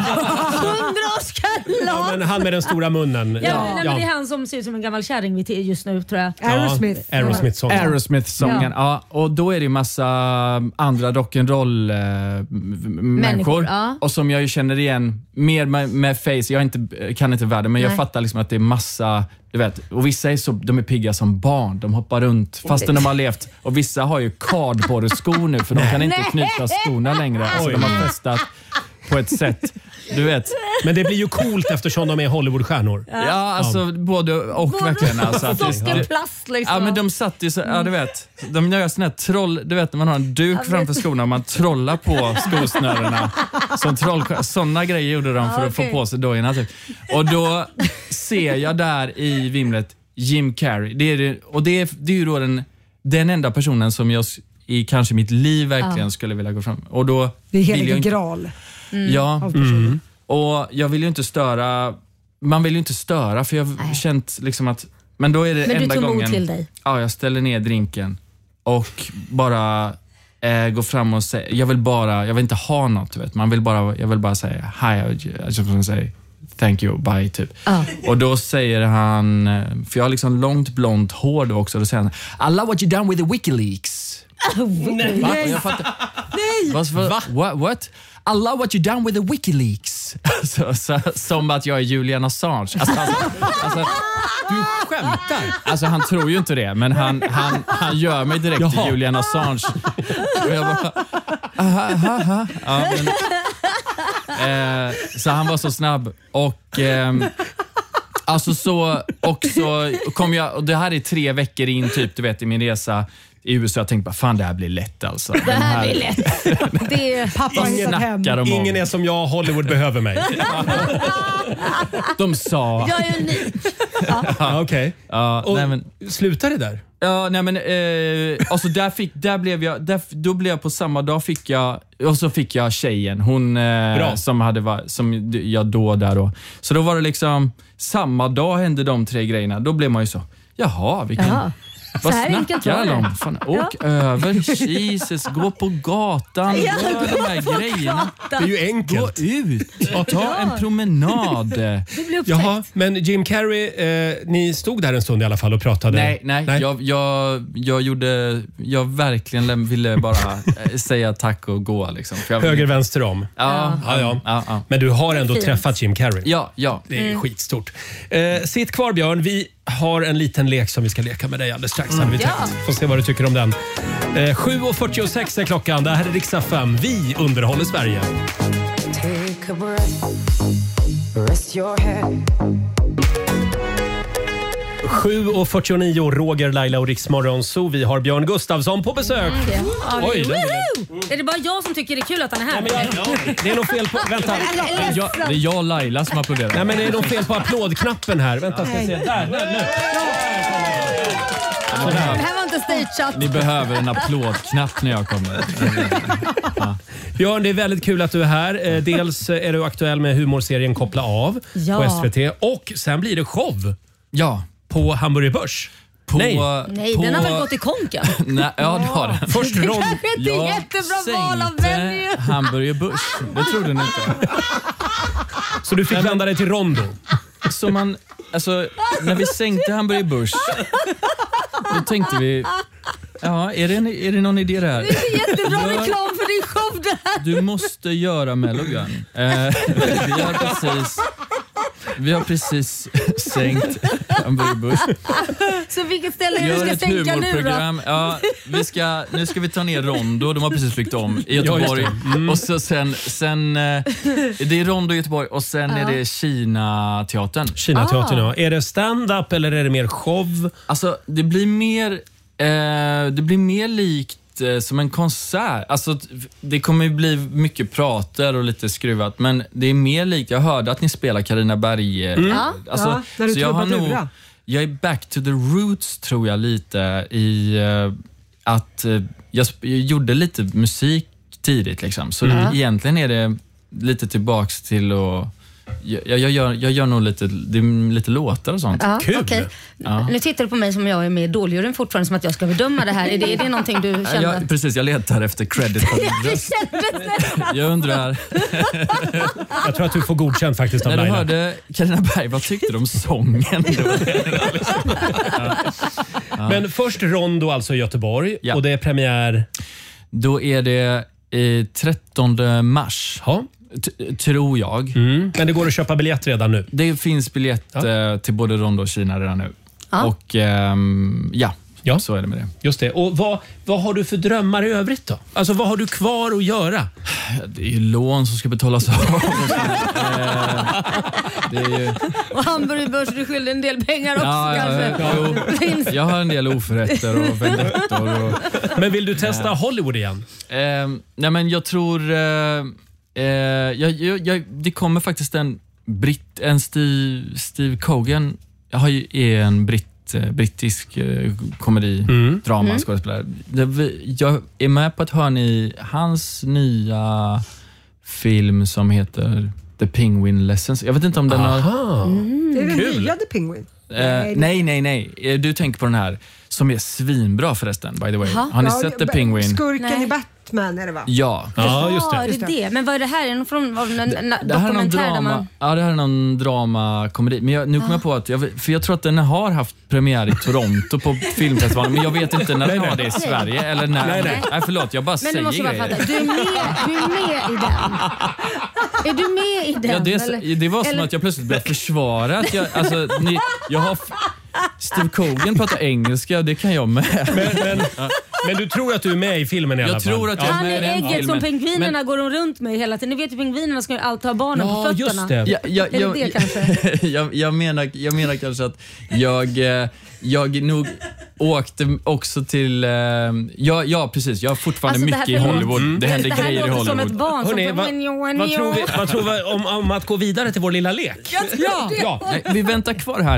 B: Hundraårskalas!
A: Ja, men han med den stora munnen.
B: Ja, ja. Nej, men det är han som ser ut som en gammal kärring just nu, tror jag.
C: Aerosmith.
A: Ja, Aerosmith-sången.
I: Aerosmith-sången, ja. ja. Och då är det massa andra rock'n'roll äh, människor.
B: Ja.
I: Och som jag ju känner igen mer med, med face. Jag inte, kan inte världen, men Nej. jag fattar liksom att det är massa... Du vet, och vissa är så, de är pigga som barn. De hoppar runt fastän de har levt. Och vissa har ju cardboard-skor nu för de kan inte knyta skorna längre. Alltså de har testat på ett sätt. Du vet.
A: Men det blir ju coolt eftersom de är Hollywoodstjärnor.
I: Ja, alltså ja. både och både verkligen. Alltså, att
B: det, plast liksom.
I: Ja, men de satt ju så, ja du vet. De gör sån här troll, du vet när man har en duk ja, framför skorna och man trollar på skosnörena. Som troll, såna grejer gjorde de för ja, att okay. få på sig dojorna typ. Och då ser jag där i vimlet Jim Carrey. Det är det, och det är, det är ju då den, den enda personen som jag i kanske mitt liv verkligen ja. skulle vilja gå fram. Och då
C: det är helig
I: inte,
C: graal.
I: Mm. Ja. Mm. Och jag vill ju inte störa, man vill ju inte störa för jag har känt liksom att, men då är det
B: men
I: enda
B: du tog
I: gången.
B: Till dig.
I: Ja, jag ställer ner drinken och bara eh, går fram och säger, jag vill bara, jag vill inte ha något, vet. Man vill bara, jag vill bara säga hi, I just want to say thank you, bye typ. Ah. Och då säger han, för jag har liksom långt blont hår då också, då säger han, I love what you done with the WikiLeaks.
B: Nej.
I: Va? Jag fattar. Nej. Vad, Va? What? What? I love what you done with the WikiLeaks. så, så, som att jag är Julian Assange. Alltså, alltså, alltså,
A: du skämtar.
I: Alltså han tror ju inte det, men han, han, han gör mig direkt Jaha. till Julian Assange. Och jag bara, aha, aha, aha. Ja, men, eh, så han var så snabb. Och... Eh, alltså så... Och så kom jag... Och det här är tre veckor in typ, du vet, i min resa i U S A. Jag tänkte bara, fan det här blir lätt alltså.
B: Det här, här blir lätt. Det är
C: pappa
A: snackar om Ingen är som jag, Hollywood behöver mig.
I: De sa...
B: Jag är unik.
A: Ja, ja okej. Okay.
I: Ja,
A: och
I: nej, men,
A: slutar det där?
I: Ja, nej men eh, alltså där fick där blev jag där, då blev jag på samma dag fick jag och så fick jag tjejen hon eh, som hade var, som jag då där då. Så då var det liksom samma dag hände de tre grejerna. Då blev man ju så. Jaha, vi kan Jaha. Vad snackar de? Fan, åk ja. över, Jesus, gå på gatan, ja, gör de här grejerna.
A: Det är ju enkelt.
I: Gå ut och ta ja. en promenad.
B: Det blir upptäckt.
A: Jaha, men Jim Carrey, eh, ni stod där en stund i alla fall och pratade.
I: Nej, nej, nej. Jag, jag, jag gjorde, jag verkligen ville bara säga tack och gå. Liksom. För jag
A: Höger, vill... vänster om.
I: Ja.
A: Ja, ja.
I: Ja, ja.
A: Men du har ändå träffat Jim Carrey.
I: Ja, ja.
A: Det är mm. skitstort. Eh, sitt kvar Björn, vi har en liten lek som vi ska leka med dig alldeles strax. Mm. Vi ja. får se vad du tycker om den. Eh, sju och fyrtiosex är klockan. Det här är Rix F M. Vi underhåller Sverige. Take a breath, rest your head. sju och fyrtionio, Roger, Laila och Rix Morgon Zoo. Vi har Björn Gustafsson på besök.
B: Mm, ja. Oj, det är det bara jag som tycker det är kul att han är här?
A: Ja, men jag, ja. Det är nog fel på... Vänta.
I: Jag, det är jag och Laila som applåderar.
A: Nej, men det är nog fel på applådknappen här. Vänta, ska jag se. Där, nu, nu.
B: Ja, det här var inte stageat.
I: Ni behöver en applådknapp när jag kommer.
A: Ja. Björn, det är väldigt kul att du är här. Dels är du aktuell med humorserien Koppla av ja. på S V T. Och sen blir det show.
I: Ja.
A: På Hamburger Börs.
I: På,
B: Nej, Nej
I: på,
B: den har väl gått i konken?
I: Nej, ja, det har den.
B: Först det kanske inte är jättebra val av venue.
I: Hamburger Börs. Det trodde ni inte.
A: Så du fick vända dig till Rondo?
I: Så man, alltså, när vi sänkte Hamburger Börs, då tänkte vi, ja, är det, en, är det någon idé det här?
B: Det är jättebra Gör, reklam för din show det här.
I: Du måste göra Mellogun. Eh, vi har precis... Vi har precis sänkt Hamburger Börs.
B: Så vilket ställe är det
I: Gör
B: du ska
I: ett
B: sänka nu då?
I: humorprogram. Ja, vi ska, nu ska vi ta ner Rondo. De har precis flyttat om i Göteborg.
A: Ja, mm.
I: Och så sen, sen eh, det är Rondo i Göteborg och sen
B: Ja.
I: är det Kina-teatern.
A: Kina-teatern,
B: Ah.
A: ja. Är det stand-up eller är det mer show?
I: Alltså, det blir mer, eh, det blir mer likt eh, som en konsert. Alltså, t- det kommer ju bli mycket prater och lite skruvat, men det är mer likt. Jag hörde att ni spelar Carina Berg.
A: Mm.
C: Ja,
I: Alltså,
C: ja, när du
I: så jag har nog,
C: trubadurar.
I: jag är back to the roots tror jag lite i eh, att eh, jag, sp- jag gjorde lite musik tidigt liksom. Så
B: Mm.
I: egentligen är det lite tillbaks till att jag, jag, gör, jag gör nog lite, det är lite låtar och sånt.
B: Ja,
A: Kul.
B: okej.
I: Ja.
B: Nu tittar du på mig som jag är med i Idoljuryn fortfarande, som att jag ska bedöma det här. Är det, är det någonting du känner?
I: Ja,
B: att...
I: precis, jag letar efter credit på min röst. Jag undrar,
A: Jag tror att du får godkänt faktiskt av
I: när du
A: Laila.
I: hörde Carina Berg, vad tyckte du om sången då?
A: Men först Rondo alltså i Göteborg
I: Ja.
A: och det är premiär...
I: Då är det eh, trettonde mars,
A: Ja.
I: t- tror jag.
A: Mm. Men det går att köpa biljett redan nu.
I: Det finns biljett
A: Ja.
I: eh, till både Rondo och Kina redan nu.
B: Ja.
I: Och ehm, ja,
A: Ja.
I: så är det med det.
A: Just det. Och vad, vad har du för drömmar i övrigt då? Alltså vad har du kvar att göra?
I: Det är ju lån som ska betalas av. Eh, det är ju,
B: Och Hamburger Börs, du skyller en del pengar också
I: ja,
B: kanske.
I: ja, jo.
B: Finns-
I: Jag har en del oförrätter och vendettor. Och,
A: Men vill du testa Hollywood igen?
I: Ehm, nej men jag tror eh, eh, jag, jag, jag, det kommer faktiskt en britt, en Steve, Steve Coogan. Jag har ju är en britt, eh, brittisk eh, komedi,
A: Mm.
I: drama,
B: Mm.
I: skådespelare. Det, vi- jag är med på att höra i hans nya film som heter The Penguin Lessons. Jag vet inte om den har...
A: Aha.
C: Det är den
A: Kul.
C: nya The Penguin.
I: Eh, nej, nej, nej. Eh, Du tänker på den här som är svinbra förresten, by the way.
B: Jaha.
I: Har ni
C: Ja,
I: sett The
C: b-
I: Penguin?
C: Skurken
B: Nej.
C: i Batman är det va?
I: Ja.
A: Ja, just
B: Ja,
A: det.
B: är det det? Men vad är det här? Är det någon från av en, en,
I: Det här är någon
B: dokumentär där
I: drama,
B: man...
I: ja, det här är någon dramakomedi. Men jag, nu kommer jag på att, jag, för jag tror att den har haft premiär i Toronto på filmfestivalen, men jag vet inte när den har det i Sverige eller när.
A: Nej, nej.
I: nej förlåt, jag bara
B: Men
I: säger
B: du måste bara
I: grejer.
B: fatta, du är, med, du är med i den. Är du med i den?
I: Ja, det,
B: eller?
I: är, det var som
B: Eller-
I: att jag plötsligt började försvara att jag, alltså, ni, jag har f- Steve Coogan pratar engelska, det kan jag med.
A: Men, men, men du tror att du är med i filmen i alla
I: Jag
A: fall?
I: tror att jag-
B: Han är
I: med i den
B: ägget
I: filmen.
B: som pingvinerna
I: Men-
B: går de runt med hela tiden. Ni vet ju, pingvinerna ska ju alltid ha barnen på
A: Ja,
B: fötterna.
A: just det.
I: Jag, jag,
B: Är det
I: jag,
B: det kanske?
I: jag, jag, menar, jag menar kanske att jag, eh, jag nog åkte också till... eh, Ja, ja precis. Jag har fortfarande
B: Alltså, det här
I: mycket i
B: för-
I: Hollywood.
A: Mm.
I: Det händer
B: det här
I: grejer i
B: låter
I: Hollywood.
B: som ett barn
A: Hörrni,
B: som...
A: vad, vad tror vi, vad tror vi om, om att gå vidare till vår lilla lek?
B: Ja.
A: Ja.
I: Nej, vi väntar kvar här.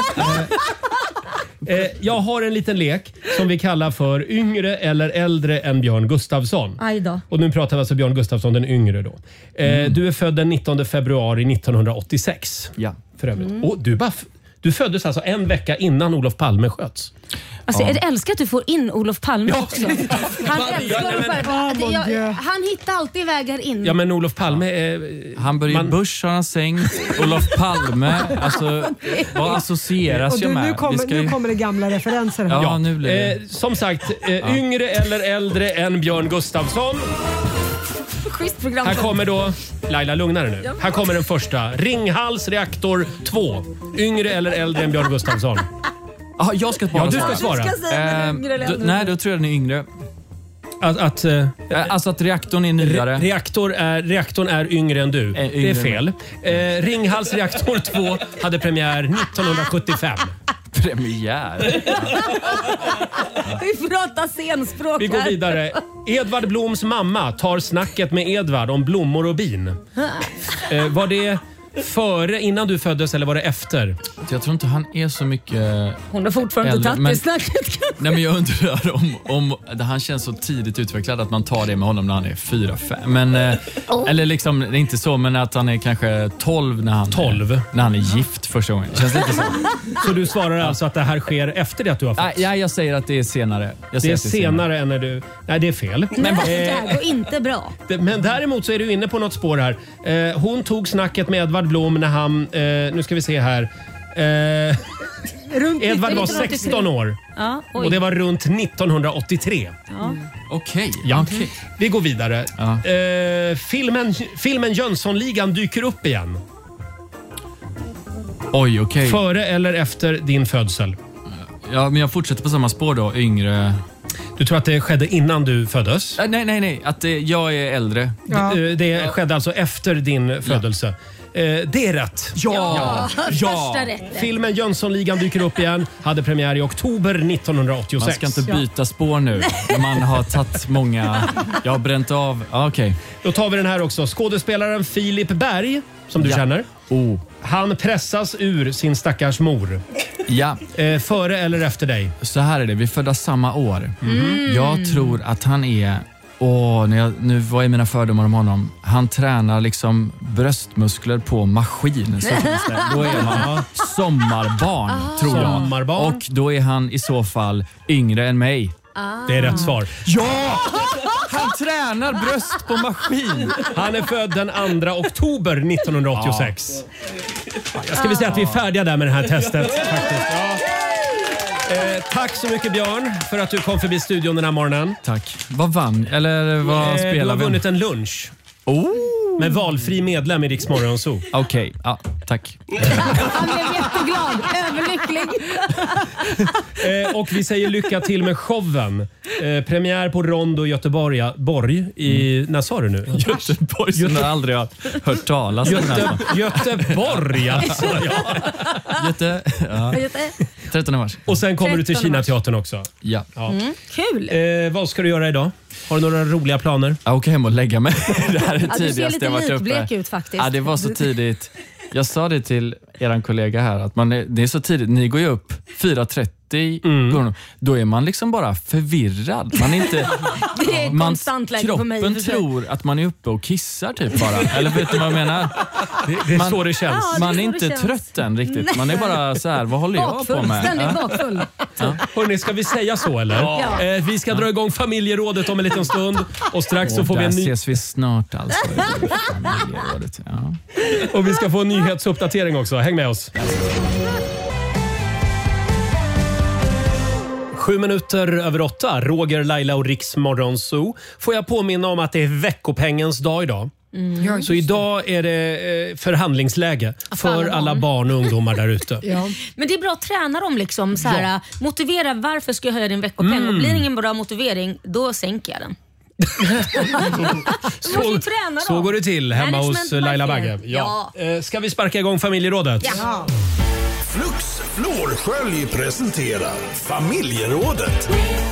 A: Eh, jag har en liten lek som vi kallar för yngre eller äldre än Björn Gustafsson.
B: Aj då.
A: Och nu pratar vi alltså Björn Gustafsson den yngre då. Eh, Du är född den nittonde februari nittonhundraåttiosex.
I: Ja.
A: För övrigt. Och du, bara f- du föddes alltså en vecka innan Olof Palme sköts.
B: Alltså,
I: Ja.
B: jag älskar att du får in Olof Palme
A: Ja.
B: också. Han älskar Olof Palme.
C: mon
B: Jag,
C: Dieu.
B: han hittar alltid vägar in.
A: Ja, men Olof Palme är...
I: Hamburger
A: Man-
I: Bush har han sänkt. Olof Palme. Alltså, vad associeras
C: Och
I: jag
C: du,
I: med?
C: nu,
I: Vi
C: kommer,
I: ska ju-
C: nu kommer det gamla referenser här.
I: Ja, nu blir det.
A: Eh, som sagt, eh, yngre eller äldre än Björn Gustafsson.
B: Schysst program.
A: Här kommer då... Laila, lugna dig nu. Här kommer den första. Ringhals reaktor två. Yngre eller äldre än Björn Gustafsson.
I: Aha, jag ska bara
A: Ja, du ska svara.
B: Du ska säga
I: Eh,
B: den yngre eller
I: då,
B: äldre.
I: nej, då tror jag den är yngre.
A: Att, att, eh,
I: Eh, Alltså att reaktorn är nyare.
A: reaktor är, reaktorn är yngre än du.
I: Eh,
A: Det
I: yngre
A: är
I: än
A: fel. Eh, Ringhals reaktor två hade premiär nittonhundrasjuttiofem.
I: Premiär.
B: Vi pratar scenspråk
A: Vi går
B: här.
A: vidare. Edvard Bloms mamma tar snacket med Edvard om blommor och bin. Eh, var det före, innan du föddes eller var det efter?
I: Jag tror inte han är så mycket...
B: Hon har fortfarande
I: Äldre,
B: tagit
I: men-
B: det snacket.
I: Nej, men jag undrar om, om han känns så tidigt utvecklad att man tar det med honom när han är fyra, fem. Men, eh, Eller liksom, det är inte så, men att han är kanske tolv när han,
A: tolv.
I: Är, när han är gift första gången. Känns lite så.
A: Så du svarar alltså att det här sker efter det att du har
I: Nej,
A: fått?
I: ja, jag säger att det är senare. Jag
A: Det
I: säger
A: är
I: att
A: senare än när du... Nej, det är fel.
B: Men
A: Eh,
B: det här går inte bra.
A: det- Men däremot så är du inne på något spår här. Eh, hon tog snacket med Edvard Blom när han... Eh, nu ska vi se här. Eh,
C: Runt
A: Edvard var
B: nittonhundraåttiotre.
A: sexton år
B: Ja, oj.
A: och det var runt nittonhundraåttiotre.
B: Ja.
I: Okej.
A: Ja.
I: okej.
A: Vi går vidare.
I: Ja.
A: Eh, filmen, filmen Jönssonligan dyker upp igen.
I: Oj, okej. Okay.
A: Före eller efter din födsel?
I: Ja, men jag fortsätter på samma spår då. Yngre...
A: Du tror att det skedde innan du föddes?
I: Äh, nej, nej, nej. Att eh, jag är äldre.
A: Ja. Det, det skedde alltså efter din födelse. Ja. Det är rätt.
I: Ja!
B: Ja,
A: ja. Filmen Jönssonligan dyker upp igen. Hade premiär i oktober nittonhundraåttiosex.
I: Man ska inte byta spår nu. Man har tagit många... Jag har bränt av. Ah, okej. Okay.
A: Då tar vi den här också. Skådespelaren Filip Berg, som du ja. känner.
I: Oh.
A: Han pressas ur sin stackars mor.
I: Ja.
A: Eh, före eller efter dig?
I: Så här är det. Vi är födda samma år.
A: Mm.
I: Jag tror att han är... Åh, när jag, nu var är mina fördomar om honom. Han tränar liksom bröstmuskler på maskin. Så då är man sommarbarn, ah. tror jag.
A: Sommarbarn.
I: Och då är han i så fall yngre än mig.
B: Ah.
A: Det är rätt svar.
I: Ja! Han tränar bröst på maskin.
A: Han är född den andra oktober nittonhundraåttiosex. Ja. Jag ska vi säga att vi är färdiga där med det här testet. Faktiskt. Ja. Eh, tack så mycket Björn för att du kom förbi studion den här morgonen.
I: Tack. Vad vann? Eller vad eh, spelar vi?
A: Du har vunnit en lunch.
I: Oh.
A: Med valfri medlem i Rix Morgon Zoo.
I: Okej, okay. Ja, tack.
B: Han blev jätteglad, överlycklig.
A: eh, och vi säger lycka till med showen. Eh, premiär på Rondo Göteborg. Borg i, mm. När sa du nu?
I: Göteborg som jag aldrig har hört talas om.
A: Göte, Göteborg alltså. Ja.
I: Göte, ja. trettonde mars.
A: Och sen kommer du till Kinateatern också.
I: Ja.
A: ja.
B: Mm, kul.
A: Eh, vad ska du göra idag? Har du några roliga planer?
I: Jag åker hem och lägga mig. Det här är
B: ja,
I: tidigast jag varit uppe.
B: Du ser lite likblek ut faktiskt.
I: Ja, det var så tidigt. Jag sa det till eran kollega här att man är, det är så tidigt. Ni går ju upp fyra trettio. Mm. Då är man liksom bara förvirrad. Man är inte...
B: det är
I: man,
B: konstant läge på mig.
I: Kroppen tror att man är uppe och kissar typ bara. Eller vet du vad jag menar?
A: Det, det är
I: man,
A: så det känns.
B: Ja,
I: man är
B: är
I: inte trött än riktigt. Man är bara så här, vad håller jag på med?
B: Ständigt ja. bakfull.
A: Ja. Hörrni, ska vi säga så eller?
B: Ja.
A: Eh, vi ska dra igång familjerådet om en liten stund. Och strax så får vi en ny...
I: ses vi snart alltså. Familjerådet, ja.
A: Och vi ska få en nyhetsuppdatering också. Häng med oss. Sju minuter över åtta. Roger, Laila och Rix Morgon Zoo. Får jag påminna om att det är veckopengens dag idag. Mm. Så idag är det förhandlingsläge för alla barn och ungdomar där ute.
B: Ja. Men det är bra att träna dem liksom, så här, ja. Motivera varför ska jag höja din veckopeng mm. och blir det ingen bra motivering, då sänker jag den.
A: så, så går det till hemma hos Laila Bagge. Ja. Ja. Ska vi sparka igång familjerådet?
B: Ja.
G: Flux Flårskölj presenterar familjerådet.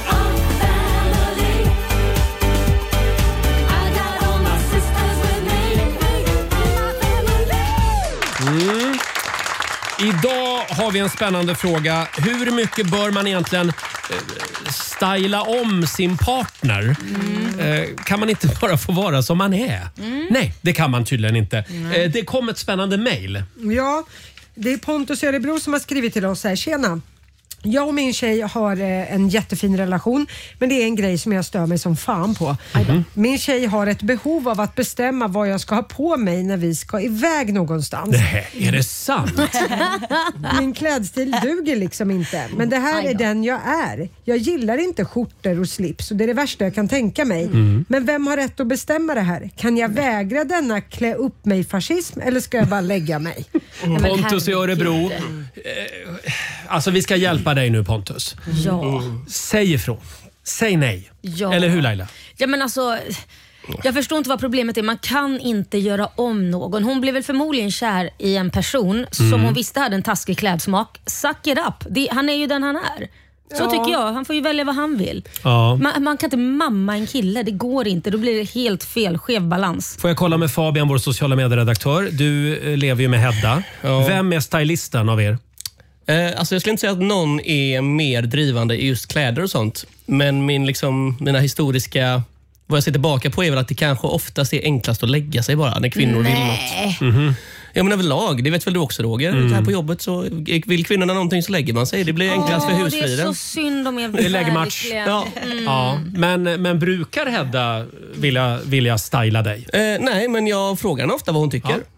A: Mm. Idag har vi en spännande fråga. Hur mycket bör man egentligen eh, styla om sin partner? Mm. Eh, kan man inte bara få vara som man är? Mm. Nej, det kan man tydligen inte. Eh, det kom ett spännande mejl.
C: Ja, det är Pontus Örebro som har skrivit till oss här. Tjena! Jag och min tjej har en jättefin relation, men det är en grej som jag stör mig som fan på. Mm. Min tjej har ett behov av att bestämma vad jag ska ha på mig när vi ska iväg någonstans.
A: Nej, är det sant?
C: Min klädstil duger liksom inte, men det här är den jag är. Jag gillar inte skjortor och slips och det är det värsta jag kan tänka mig. Mm. Men vem har rätt att bestämma det här? Kan jag vägra denna klä upp mig fascism eller ska jag bara lägga mig?
A: Mm. Pontus i Örebro. Alltså vi ska hjälpa dig nu Pontus.
B: Ja.
A: Säg ifrån. Säg nej.
B: Ja.
A: Eller hur Laila?
B: Ja men alltså, jag förstår inte vad problemet är. Man kan inte göra om någon. Hon blev väl förmodligen kär i en person mm. som hon visste hade en taskig klädsmak. Suck it up. Det, han är ju den han är. Så ja. tycker jag. Han får ju välja vad han vill. Ja. Man, man kan inte mamma en kille. Det går inte. Då blir det helt fel. Skev balans.
A: Får jag kolla med Fabian, vår sociala medieredaktör. Du eh, lever ju med Hedda. Ja. Vem är stylisten av er?
D: Eh, alltså jag skulle inte säga att någon är mer drivande i just kläder och sånt. Men min, liksom, mina historiska... Vad jag ser tillbaka på är väl att det kanske oftast är enklast att lägga sig bara när kvinnor
B: Nej.
D: vill något. Mm-hmm. Ja men överlag, det vet väl du också Roger. Mm. Här på jobbet så vill kvinnorna någonting så lägger man sig. Det blir enklast oh, för husfriden.
B: Det är så synd om er.
A: Det är läggmatch.
D: Ja.
B: Mm.
A: Ja. Men, men brukar Hedda vilja, vilja styla dig?
D: Eh, nej, men jag frågar henne ofta vad hon tycker. Ja.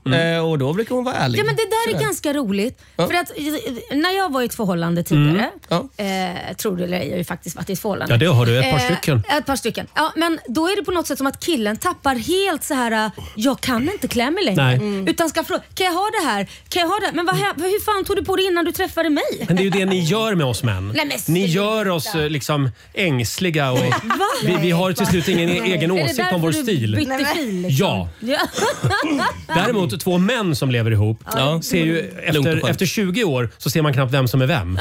D: Mm. Eh, och då brukar hon vara ärlig.
B: Ja, men det där är
D: Sådär.
B: ganska roligt.
D: Ja.
B: För att eh, när jag var i ett förhållande tidigare,
D: Mm. Ja.
B: eh, tror du eller ej, jag har ju faktiskt varit i ett förhållande.
A: Ja, det har du. Ett par
B: Eh,
A: stycken.
B: Ett par stycken. Ja, men då är det på något sätt som att killen tappar helt så här: eh, jag kan inte klä mig längre.
A: Nej.
B: Mm. Utan ska fråga, kan jag ha det här? Kan jag ha det? Men vad, hur fan tog du på det innan du träffade mig?
A: Men det är ju det ni gör med oss män.
B: Nej, men
A: Ni gör oss eh, liksom ängsliga och vi, vi har till slut ingen
B: Nej.
A: egen
B: Är det
A: åsikt
B: därför
A: om vår
B: du
A: stil.
B: bytte fil, liksom?
A: Ja.
B: Ja.
A: Däremot två män som lever ihop
D: Ja.
A: ser ju
D: Lugnt och
A: efter,
D: skönt.
A: efter tjugo år så ser man knappt vem som är vem.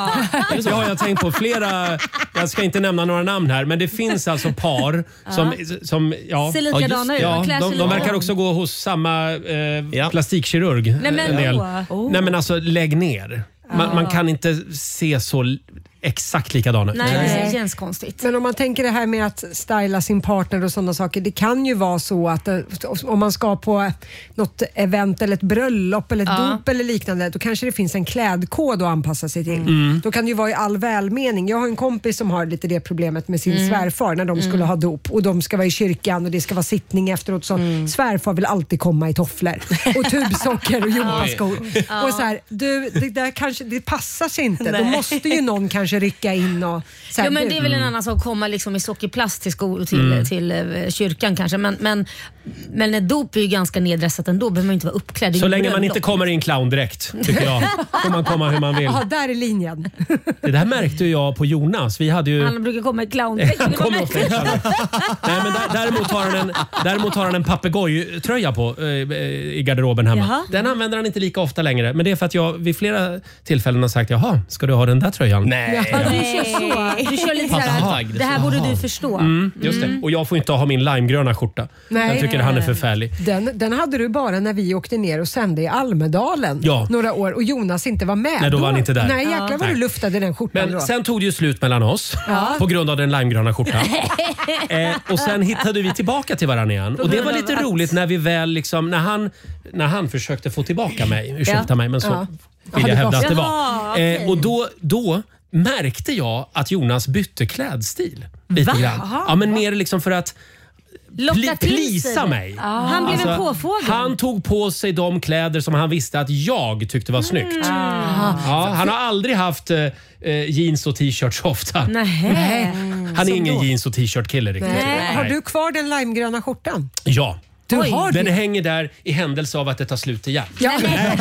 A: Det har jag tänkt på flera, jag ska inte nämna några namn här, men det finns alltså par som, som ja,
B: Ser likadana ut.
A: ja,
B: Klär sig
A: de, de verkar
B: lika.
A: också gå hos samma eh,
D: Ja.
A: plastikkirurg.
B: Nej, men
A: en del.
B: då?
A: Nej men alltså lägg ner. Man, man kan inte se så l- exakt likadana ut.
B: Nej, det känns konstigt.
C: Men om man tänker det här med att styla sin partner och sådana saker. Det kan ju vara så att eh, om man ska på något event eller ett bröllop eller ett
B: Ja.
C: dop eller liknande, då kanske det finns en klädkod att anpassa sig till.
A: Mm.
C: Då kan det ju vara i all välmening. Jag har en kompis som har lite det problemet med sin svärfar när de skulle ha dop och de ska vara i kyrkan och det ska vara sittning efteråt. Så svärfar vill alltid komma i tofflor och tubsocker och gympaskor. Och så här, du, det där kanske det passar sig inte. Då måste ju någon kanske rycka in och så här,
B: Ja, men
C: du-
B: det är väl en annan sak att komma liksom i sockerplast till, sko- till,
A: Mm.
B: till eh, kyrkan kanske. Men, men, men ett dop är ju ganska nedressat ändå. Behöver man inte vara uppklädd. Det är
A: Så
B: ju
A: länge man
B: bröllop.
A: inte kommer i en clowndräkt tycker jag. Får man komma hur man vill.
C: Ja, där är linjen.
A: Det där märkte ju jag på Jonas. Vi hade ju...
B: Han brukar komma i clowndräkt.
A: Han kommer ofta i clown. Nej, men där, däremot har han en, däremot har han en papegojtröja på eh, i garderoben hemma.
B: Jaha.
A: Den använder han inte lika ofta längre. Men det är för att jag vid flera tillfällen har sagt, jaha, ska du ha den där tröjan?
D: Nej.
B: Ja, du kör så. Du kör lite såhär,
D: Jaha.
B: det här borde du förstå.
A: Mm, just det. Och jag får inte ha min limegröna skjorta.
C: Nej.
A: Jag tycker han är förfärlig.
C: Den, den hade du bara när vi åkte ner och sände i Almedalen
A: Ja.
C: några år och Jonas inte var med.
A: Nej, då var han inte där.
C: Nej, jäklar vad
A: Nej.
C: du luftade den skjortan då.
A: Men sen tog det ju slut mellan oss på grund av den limegröna skjortan. eh, och sen hittade vi tillbaka till varandra igen. Och det var lite roligt när vi väl liksom, när han, när han försökte få tillbaka mig. Ursäkta
B: Ja.
A: mig, men så
C: Ja.
A: vill jag
C: Ja, det
A: hävda
C: var-
A: att det var.
B: Jaha, okej.
A: Eh, och då, då märkte jag att Jonas bytte klädstil lite
B: Va?
A: grann.
B: Jaha.
A: Ja, men mer liksom för att
B: Locka
A: pli-
B: till
A: plisa
B: sig.
A: mig.
B: Han blev en
A: Alltså,
B: påfågel.
A: han tog på sig de kläder som han visste att jag tyckte var snyggt. Ja, han har aldrig haft eh, eh, jeans och t-shirt så ofta.
B: Nej.
A: Han är ingen jeans och t-shirt-kille riktigt.
C: Nej. Har du kvar den limegröna skjortan?
A: Ja.
C: Du har
A: Den
C: det?
A: hänger där i händelse av att det tar slut igen.
C: Ja.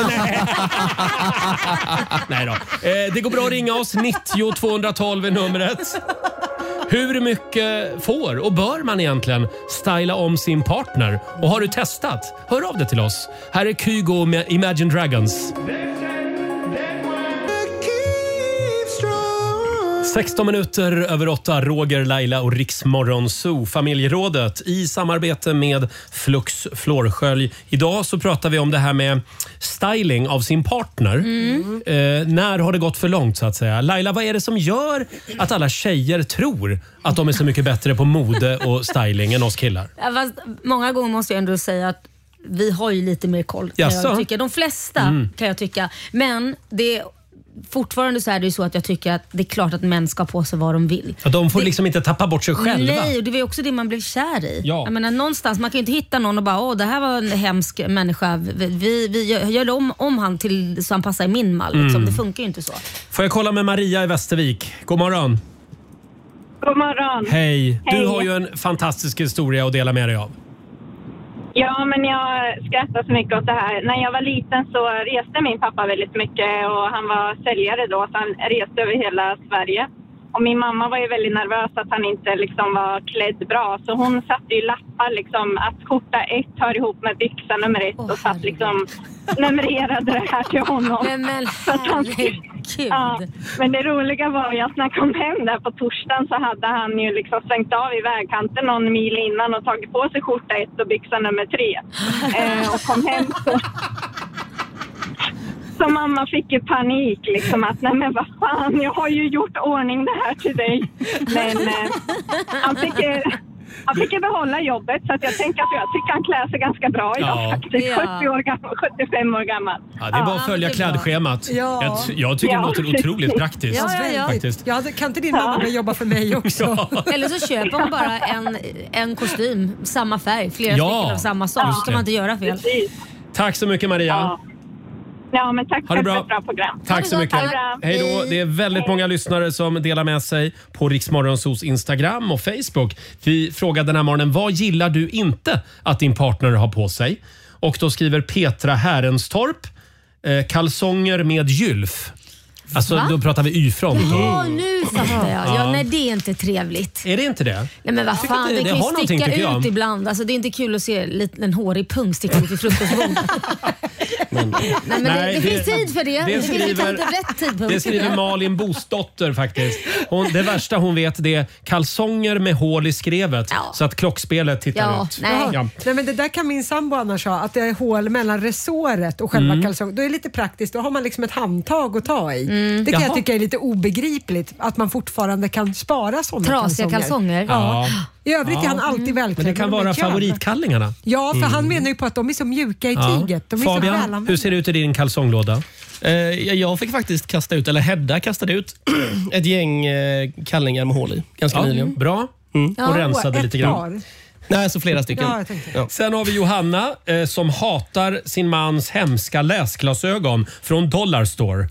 A: Nej då. Eh, det går bra att ringa oss. nittio tvåhundratolv är numret. Hur mycket får och bör man egentligen styla om sin partner? Och har du testat? Hör av dig till oss. Här är Kygo med Imagine Dragons. sexton minuter över åtta, Roger, Laila och Riksmorgon Zoo, familjerådet i samarbete med Flux Flårskölj. Idag så pratar vi om det här med styling av sin partner.
B: Mm.
A: Eh, när har det gått för långt så att säga? Laila, vad är det som gör att alla tjejer tror att de är så mycket bättre på mode och styling än oss killar?
B: Ja, fast många gånger måste jag ändå säga att vi har ju lite mer koll. Kan
A: Jaså?
B: jag tycka. De flesta
A: Mm.
B: kan jag tycka. Men det är fortfarande så är det ju så att jag tycker att det är klart att män ska på sig vad de vill.
A: Ja, de får liksom inte tappa bort sig själva.
B: Nej, och det var också det man blev kär i.
A: Ja.
B: Jag menar, någonstans, man kan ju inte hitta någon och bara, åh det här var en hemsk människa. Vi, vi, vi gör, gör om, om han till så han passar i min mall. Liksom.
A: Mm.
B: Det funkar ju inte så.
A: Får jag kolla med Maria i Västervik? God morgon.
K: God morgon.
A: Hej. Du
K: Hej.
A: har ju en fantastisk historia att dela med dig av.
K: Ja, men jag skrattar så mycket åt det här. När jag var liten så reste min pappa väldigt mycket och han var säljare då, så han reste över hela Sverige. Och min mamma var ju väldigt nervös att han inte liksom var klädd bra. Så hon satte ju lappar liksom att skjorta ett hör ihop med byxa nummer ett
B: Åh,
K: och satt liksom numrerade det här till honom.
B: Men, men
K: Så att han skulle-
B: herregud.
K: Ja, men det roliga var ju att när jag kom hem där på torsdagen så hade han ju liksom svängt av i vägkanten någon mil innan och tagit på sig skjorta ett och byxa nummer tre. eh, och kom hem så... Så mamma fick ju panik liksom att nej men vad fan, jag har ju gjort ordning det här till dig. Men eh, han fick ju... Han fick ju behålla jobbet så att jag tänker att jag tycker han klär sig ganska bra idag
A: Ja.
K: faktiskt.
B: Ja.
K: sjuttio år gammal, sjuttiofem år gammal.
A: Ja, det är bara att följa
B: det är bra.
A: klädschemat.
C: Ja.
A: Jag, jag tycker
K: Ja.
A: det låter otroligt praktiskt.
B: Ja, ja, ja.
A: Faktiskt.
C: Ja, det- kan inte din mamma jobba för mig också?
B: Eller så köper man bara en, en kostym, samma färg, flera
A: Ja,
B: stycken av samma sak. Så
A: just
B: kan
A: det.
B: man inte göra fel.
K: Precis.
A: Tack så mycket, Maria.
K: Ja, ja men tack
A: Ha det
K: för
A: bra.
K: ett bra program.
A: Tack så mycket. Hej då. Det är väldigt många lyssnare som delar med sig på Rix Morgonzos Instagram och Facebook. Vi frågade den här morgonen, vad gillar du inte att din partner har på sig? Och då skriver Petra Härenstorp, eh, kalsonger med gylf. Alltså
B: Va?
A: då pratar vi Y-front.
B: Ja, nu fattar jag. Ja,
A: Ja.
B: nej, det är inte trevligt.
A: Är det inte det?
B: Nej men vad
A: Tycker
B: fan,
A: inte
B: det,
A: det
B: kan
A: har
B: ju
A: någonting,
B: sticka
A: tycker jag.
B: ut ibland. Alltså, det är inte kul att se lite- en hårig pung sticka ut i frukostbordet.
A: Men,
B: Nej, men
A: Nej,
B: det, det,
A: det-
B: finns tid för det.
A: det
B: Det, finns
A: skriver-
B: inte rätt tidpunkt.
A: Det skriver Malin Bosdotter faktiskt. Hon, det värsta hon vet det är kalsonger med hål i skrevet så att klockspelet tittar
B: Ja,
A: ut.
C: Jaha.
A: Ja.
C: Nej, men det där kan min sambo annars ha, att det är hål mellan resåret och själva
A: Mm.
C: kalsongen. Då är det lite praktiskt, då har man liksom ett handtag att ta i. Det kan
B: Jaha.
C: jag tycka är lite obegripligt, att man fortfarande kan spara sådana
B: Trasiga kalsonger.
C: Ja.
A: Ja.
C: I övrigt är
A: Ja.
C: han alltid välklädd.
A: Men det kan
C: de är
A: vara
C: jävla-
A: favoritkallingarna.
C: Ja, för
A: Mm.
C: han menar ju på att de är så mjuka i
A: Ja.
C: tyget. De är så
A: Fabian,
C: välanvända.
A: hur ser det ut i din kalsonglåda?
D: Eh, jag fick faktiskt kasta ut, eller Hedda kastade ut ett gäng eh, kallingar med hål i ganska
A: Ja,
D: nyligen.
A: bra.
D: Mm.
A: Och rensade
C: ett
A: lite grann.
C: par.
D: Nej, så flera stycken.
C: Ja, jag tänkte.
D: Ja.
A: Sen har vi Johanna eh, som hatar sin mans hemska läsglasögon från Dollar Store.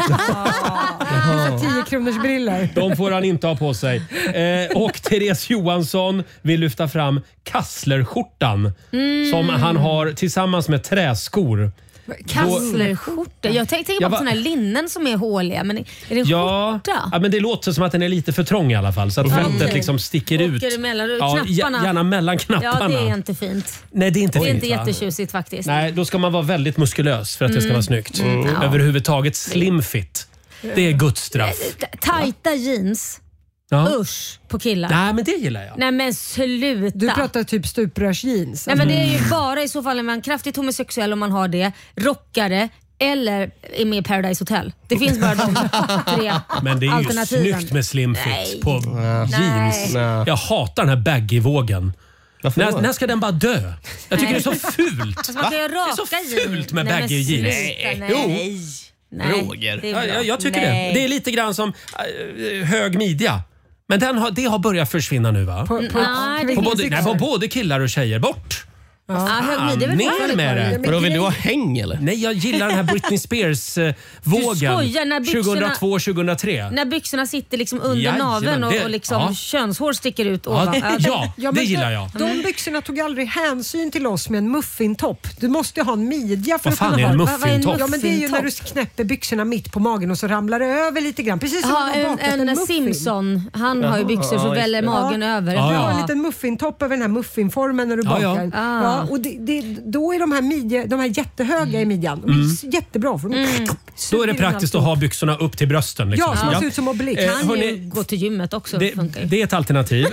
C: tio kronors briller.
A: De får han inte ha på sig. Eh, och Therese Johansson vill lyfta fram kasslerskjortan
B: Mm.
A: som han har tillsammans med träskor.
B: Kasslerskjorta. Jag tänker tänk
A: Jag
B: på
A: var-
B: såna här linnen som är håliga. Men är det en
A: Ja,
B: skjorta?
A: ja, men det låter som att den är lite för trång i alla fall. Så att
B: Mm.
A: fältet
B: Okej.
A: liksom sticker ut.
B: Åker emellan
A: Ja,
B: knapparna.
A: gärna mellan knapparna.
B: Ja, det är inte fint.
A: Nej, det är inte
B: Det är
A: fint,
B: inte
A: va?
B: jättetjusigt faktiskt.
A: Nej, då ska man vara väldigt muskulös för att det ska
B: Mm.
A: vara snyggt.
B: Mm. Ja.
A: Överhuvudtaget slim fit. Det är Guds straff.
B: Tajta jeans.
A: Ja.
B: Usch på killar.
A: Nej, men det gillar jag.
B: Nej men sluta.
C: Du pratar typ stuprörsjeans.
B: Nej men det är ju bara i så fall om man är kraftigt homosexuell om man har det, rockare eller är med i Paradise Hotel. Det finns bara de tre
A: Men det är ju
B: alternativen.
A: snyggt med slim fit
B: Nej.
A: på jeans.
D: Nej.
A: Jag hatar den här baggy-vågen.
D: Varför
A: När,
D: då?
A: när ska den bara dö? Jag tycker det är så fult.
B: Alltså, man kan ju
A: Det är
B: raka
A: så fult med
B: Nej, men
A: baggy jeans.
B: sluta,
A: Jo.
B: Nej. Nej.
A: Roger.
B: det är
A: Ja,
B: bra.
A: jag, jag tycker
B: Nej.
A: det. Det är lite grann som äh, hög midja. Men den har, det har börjat försvinna nu va?
C: På, på,
B: Nej, det
A: På
B: finns
A: både, nej, på både killar och tjejer. Bort!
B: Ja, hög midja är väl
A: ner
B: fortfarande
A: med
B: kvar.
A: det.
D: Vadå, vill du ha häng eller?
A: Nej, jag gillar den här Britney Spears-vågen.
B: skojar, när byxorna-
A: tjugohundratvå tjugohundratre.
B: När byxorna sitter liksom under
A: Jajamän,
B: naveln och,
A: det-
B: och liksom
A: ja.
B: könshår sticker ut
A: Ja,
B: ovan.
A: det- ja,
C: Ja,
A: det
C: men
A: gillar
C: de,
A: jag.
C: De byxorna tog aldrig hänsyn till oss med en muffintopp. Du måste ju ha en midja för
A: Vad
C: att
A: fan
C: kunna
A: är en
C: ha...
A: muffintopp?
C: Ja, men det är ju när du knäpper byxorna mitt på magen och så ramlar det över lite grann. Precis som
B: Ja,
C: när du har bakat
B: en, en
C: muffin.
B: Simpson, han har ju byxor så
D: Ja, just
B: väller
D: det.
B: magen över.
A: Ja,
C: Du
A: ja.
C: har en liten muffintopp över den här muffinformen när du
A: Ja, ja.
C: bakar.
B: Ah.
C: Ja, och det, det, då är de här, midje, de här jättehöga i midjan. De är jättebra för de
B: Mm.
A: Mm. Då är det praktiskt att ha byxorna upp till brösten. Liksom.
C: Ja, så man ser ut som Obelix.
A: Eh,
B: Kan
A: hörni,
B: ju gå till gymmet också.
A: Det,
B: funkar ju.
A: det är ett alternativ.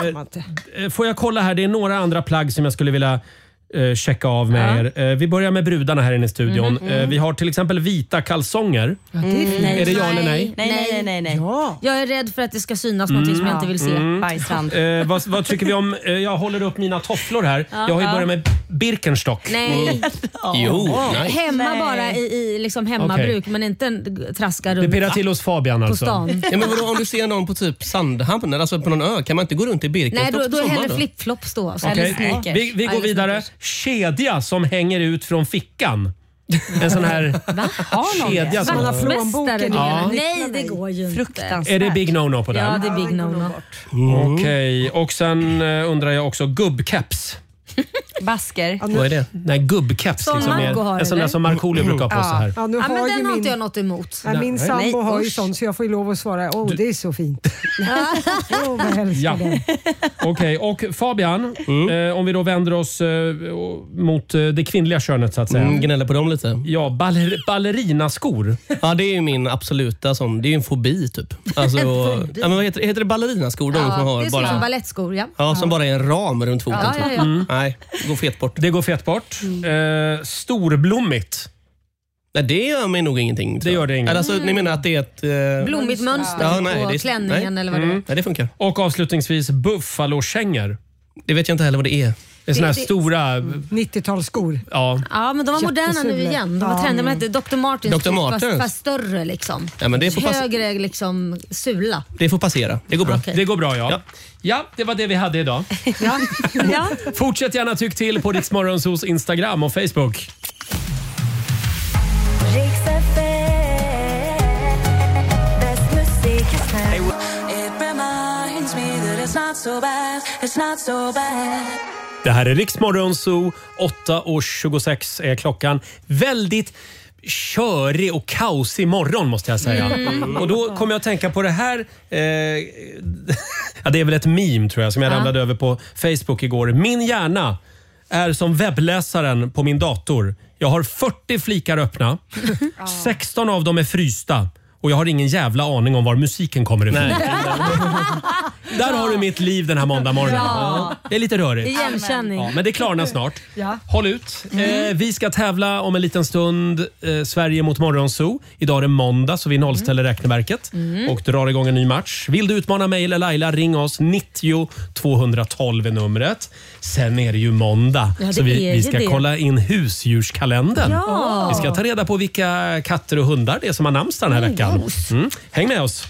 A: Eh, får jag kolla här? Det är några andra plagg som jag skulle vilja eh, checka av med er. Eh, vi börjar med brudarna här inne i studion.
B: Mm,
A: Eh, vi har till exempel vita kalsonger.
C: Ja, det är fint.
A: Är det ja eller nej?
F: Nej, nej, nej, nej.
C: Ja.
B: Jag är rädd för att det ska synas någonting som jag inte vill se.
A: Mm.
F: Bajsrand.
A: Eh, vad, vad tycker vi om... Eh, jag håller upp mina tofflor här. jag har ju
B: ja.
A: börjat med Birkenstock.
B: Nej,
D: Jo, nej.
B: hemma
F: Nej.
B: bara i, i liksom hemmabruk men inte en traska
A: Det
B: runt
A: pirrar till hos Fabian
B: på
A: alltså.
B: stan.
D: Ja, men vadå, om du ser någon på typ Sandhamn, alltså på någon ö, kan man inte gå runt i Birkenstock
B: Nej, då,
D: på
B: då är det
D: sommaren
B: hellre
D: då?
B: flipflops då. Så
A: Okej,
B: eller sneakers.
A: Vi, vi går
B: Eller
A: vidare.
B: sneakers.
A: Kedja som hänger ut från fickan. En sån här
B: Va?
F: Har någon
A: kedja
F: det?
A: som...
C: Man har
B: Vaktmästare
C: plånboken
B: menar
A: Ja.
B: jag. Nej, det går ju inte.
F: Fruktansvärt.
A: Är det big no-no på den?
B: Ja, det är big no-no.
A: Okej, och sen eh, undrar jag också gubbkeps.
F: Basker.
D: Vad är det?
A: Nej, gubbkeps.
B: Som
A: Liksom,
B: Marco har,
A: en sån där
B: eller?
A: som Markoolio brukar ha på sig här.
C: Ja, nu
B: Ja,
C: har
B: men
C: ju
B: den har
C: min,
B: inte jag något emot.
C: ja, min
A: Nej.
C: sambo
F: Nej,
C: har ju
F: usch.
C: sån så jag får ju lov att svara åh det är så fint. Åh vad jag älskar
A: Ja.
C: den.
A: Okej, och Fabian,
D: Mm.
A: eh, om vi då vänder oss eh, mot eh, det kvinnliga könet så att säga.
D: Mm, gnäller på dem lite.
A: Ja, baller, ballerinaskor.
D: Ja, det är ju min absoluta sån. Det är ju en fobi typ. Alltså,
B: fobi?
D: ja, men vad heter, heter det ballerinaskor? De som
B: Ja,
D: har
B: det ser ut som
D: bara,
B: balettskor. Ja.
D: ja, som bara är en ram runt foten.
B: Ja,
D: typ.
B: ja, ja.
D: Nej, gå fet bort.
A: Det går fet bort. Eh, storblommigt.
D: Nej, det gör mig nog ingenting. tror
A: Det
D: jag.
A: gör det inget.
D: Eller, alltså, ni menar att det är ett... eh,
B: Blommigt mönster
D: Ja, nej,
B: på
D: det är-
B: klänningen
D: nej.
B: eller vad det var.
A: Mm.
D: Nej, det funkar.
A: Och avslutningsvis buffalokängor.
D: Det vet jag inte heller vad det är.
A: Det är såna här
B: Det- det-
A: stora...
C: nittiotalsskor.
A: Ja.
B: Ja, men de var moderna nu
C: Jättesulor.
B: igen. De var
C: Ja.
B: trendiga. De hette doktor Martens,
D: doktor Martens.
B: Fast, fast större liksom.
D: Ja, men det får pass-
B: Högre liksom sula.
D: Det får passera. Det går bra.
B: Okej.
A: Det går bra ja.
D: Ja.
A: Ja, det var det vi hade idag.
B: Ja. Ja.
A: Fortsätt gärna tyck till på Rix Morgonzos Instagram och Facebook.
E: It's not so bad, it's not so bad.
A: Det här är Riksmorgon Zoo. åtta och tjugosex är klockan. Väldigt körig och kaosig morgon måste jag säga. Mm. Och då kommer jag att tänka på det här. Eh, ja, det är väl ett meme tror jag som jag ja. ramlade över på Facebook igår. Min hjärna är som webbläsaren på min dator. Jag har fyrtio flikar öppna. sexton av dem är frysta. Och jag har ingen jävla aning om var musiken kommer ifrån. Nej. Där har du mitt liv den här måndagmorgonen. Ja. Det är lite rörigt.
B: Igenkänning.
A: Ja, men det klarnar snart.
B: Ja.
A: Håll ut. Mm. Eh, vi ska tävla om en liten stund. Eh, Sverige mot Morgonzoo. Idag är det måndag så vi nollställer mm. räkneverket. Mm. Och drar igång en ny match. Vill du utmana mig eller Laila, ring oss. nittio tvåhundratolv är numret. Sen är det ju måndag. Ja, så vi, vi ska det. kolla in husdjurskalendern. Ja. Vi ska ta reda på vilka katter och hundar det är som har namnsdag den här veckan. Mm. Häng med oss.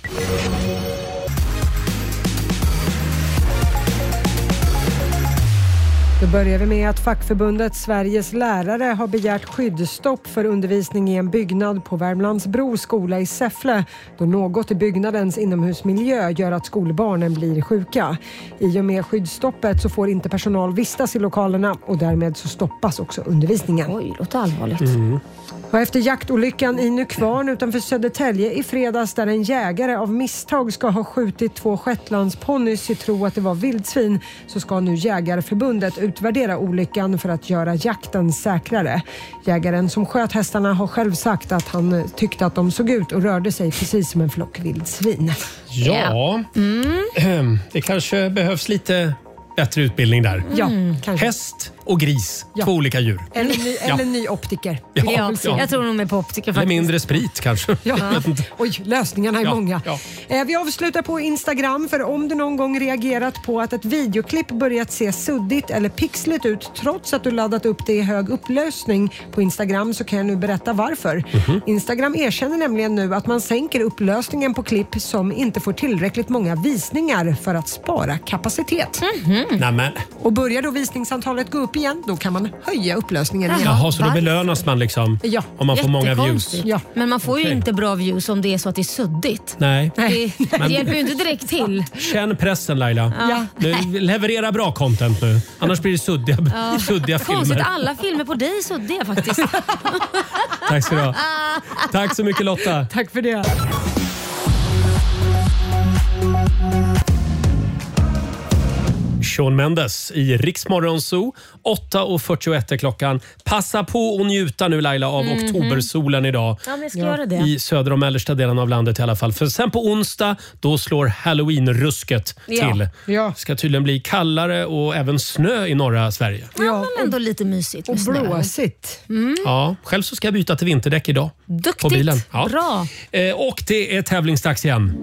C: Då börjar vi med att fackförbundet Sveriges lärare har begärt skyddsstopp för undervisning i en byggnad på Värmlandsbro skola i Säffle då något i byggnadens inomhusmiljö gör att skolbarnen blir sjuka. I och med skyddsstoppet så får inte personal vistas i lokalerna och därmed så stoppas också undervisningen.
B: Oj, det låter allvarligt.
C: Mm. Och efter jaktolyckan i Nykvarn utanför Södertälje i fredags där en jägare av misstag ska ha skjutit två shetlandsponnys i tro att det var vildsvin så ska nu Jägarförbundet utvärdera olyckan för att göra jakten säkrare. Jägaren som sköt hästarna har själv sagt att han tyckte att de såg ut och rörde sig precis som en flock vildsvin.
A: Ja, mm. det kanske behövs lite bättre utbildning där.
C: Ja,
A: kanske. Häst och gris, ja. två olika djur.
C: Eller ny,
A: ja.
C: eller ny optiker.
A: Ja,
B: ja,
A: ja.
B: Jag tror nog med på optiker faktiskt.
A: Eller mindre sprit kanske.
C: Ja. Oj, lösningarna är
A: ja.
C: många.
A: Ja.
C: Eh, vi avslutar på Instagram för om du någon gång reagerat på att ett videoklipp börjat se suddigt eller pixligt ut trots att du laddat upp det i hög upplösning på Instagram så kan jag nu berätta varför. Mm-hmm. Instagram erkänner nämligen nu att man sänker upplösningen på klipp som inte får tillräckligt många visningar för att spara kapacitet.
A: Mm-hmm. Nämen.
C: Och börjar då visningsantalet gå upp igen, då kan man höja upplösningen igen.
A: Jaha, så då belönas man liksom
C: ja.
A: om man får många views.
C: Ja.
B: Men man får
A: okay.
B: ju inte bra views om det är så att det är suddigt.
A: Nej.
B: Det, det hjälper ju inte direkt till.
A: Känn pressen Laila.
B: Ja.
A: Nu, leverera bra content nu. Annars blir det suddiga, ja. suddiga filmer.
B: Konstigt, alla filmer på dig är suddiga faktiskt.
A: Tack ska du ha. Tack så mycket Lotta.
C: Tack för det.
A: Shawn Mendes i Riksmorgon Zoo. åtta och fyrtioett är klockan. Passa på och njuta nu Laila av mm-hmm. oktobersolen idag.
B: Ja, men jag ska göra det.
A: I södra och mellersta delen av landet i alla fall. För sen på onsdag då slår Halloween-rusket
B: ja.
A: till.
C: Ja.
A: Det ska tydligen bli kallare och även snö i norra Sverige.
B: Ja, ja men ändå lite mysigt.
C: Och blåsigt.
B: Mm.
A: Ja, själv så ska jag byta till vinterdäck idag.
B: Duktigt.
A: På bilen. Ja.
B: Bra.
A: Eh, och det är tävlingsdags igen.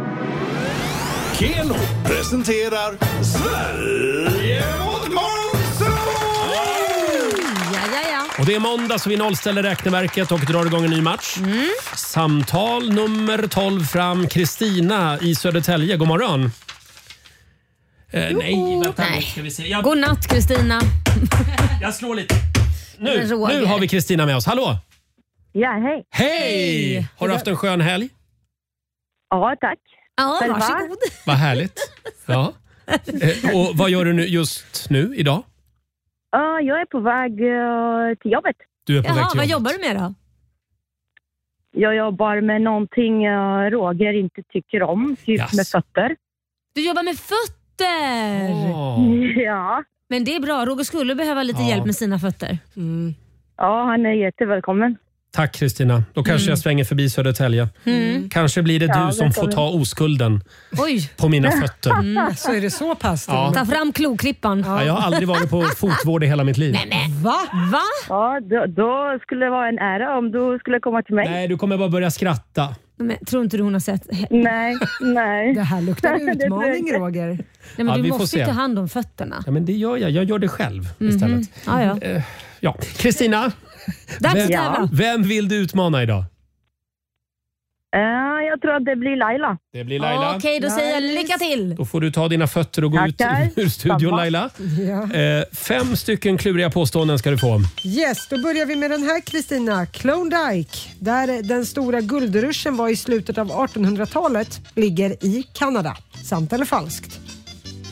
G: Keno presenterar Sverige mot Morgonzoo!
B: Ja, ja, ja.
A: Och det är måndag så vi nollställer räkneverket och drar igång en ny match.
B: Mm.
A: Samtal nummer tolv fram. Kristina i Södertälje. God morgon. Eh, nej, vänta.
B: Nej.
A: Ska vi se. Jag,
B: God natt Kristina.
A: jag slår lite. Nu, nu har vi Kristina med oss. Hallå!
K: Ja, hej.
A: Hej! Har du haft en skön helg?
K: Ja, tack.
B: Ja, varsågod.
A: Vad härligt. Ja. Eh, och vad gör du nu just nu idag?
K: Uh, jag är på väg uh, till jobbet.
A: Du är på
B: Jaha,
A: väg till
B: vad
A: jobbet.
B: jobbar du med då?
K: Jag jobbar med någonting uh, Roger inte tycker om, typ
A: Yes.
K: med fötter.
B: Du jobbar med fötter!
A: Oh.
K: Ja.
B: Men det är bra, Roger skulle behöva lite
A: Ja.
B: hjälp med sina fötter.
C: Mm.
K: Ja, han är jättevälkommen.
A: Tack Kristina. Då kanske mm. jag svänger förbi Södertälje.
B: Mm.
A: Kanske blir det
K: Ja,
A: du som
K: det
A: får
K: kommer.
A: ta oskulden
B: Oj.
A: på mina fötter.
C: Mm. Så är det så pass?
A: Ja.
B: Ta fram kloklippan.
A: Ja, jag har aldrig varit på fotvård i hela mitt liv.
B: Nej, nej.
C: Va?
B: Va?
K: Ja, då, då skulle det vara en ära om du skulle komma till mig.
A: Nej, du kommer bara börja skratta.
B: Men, tror inte du hon har sett?
K: Nej, nej.
C: Det här luktar
K: Det tror jag
C: utmaning
K: inte.
C: Roger.
B: Nej, men
A: Ja,
B: du
A: vi får
B: måste ju
A: se.
B: ta hand om fötterna.
A: Ja, men det gör jag. Jag gör det själv istället.
B: Ja, ja.
A: Eh, ja. Kristina,
B: Dags
A: vem,
B: att tävla.
A: vem vill du utmana idag?
K: Uh, jag tror att det blir Laila.
A: Det blir Laila.
B: Okej, då säger jag lycka till.
A: Då får du ta dina fötter och gå
K: Tackar.
A: ut ur studion
K: Samma.
A: Laila.
C: Ja.
A: Eh, fem stycken kluriga påståenden ska du få.
C: Yes, då börjar vi med den här Kristina. Klondike, där den stora guldruschen var i slutet av artonhundratalet, ligger i Kanada. Sant eller falskt?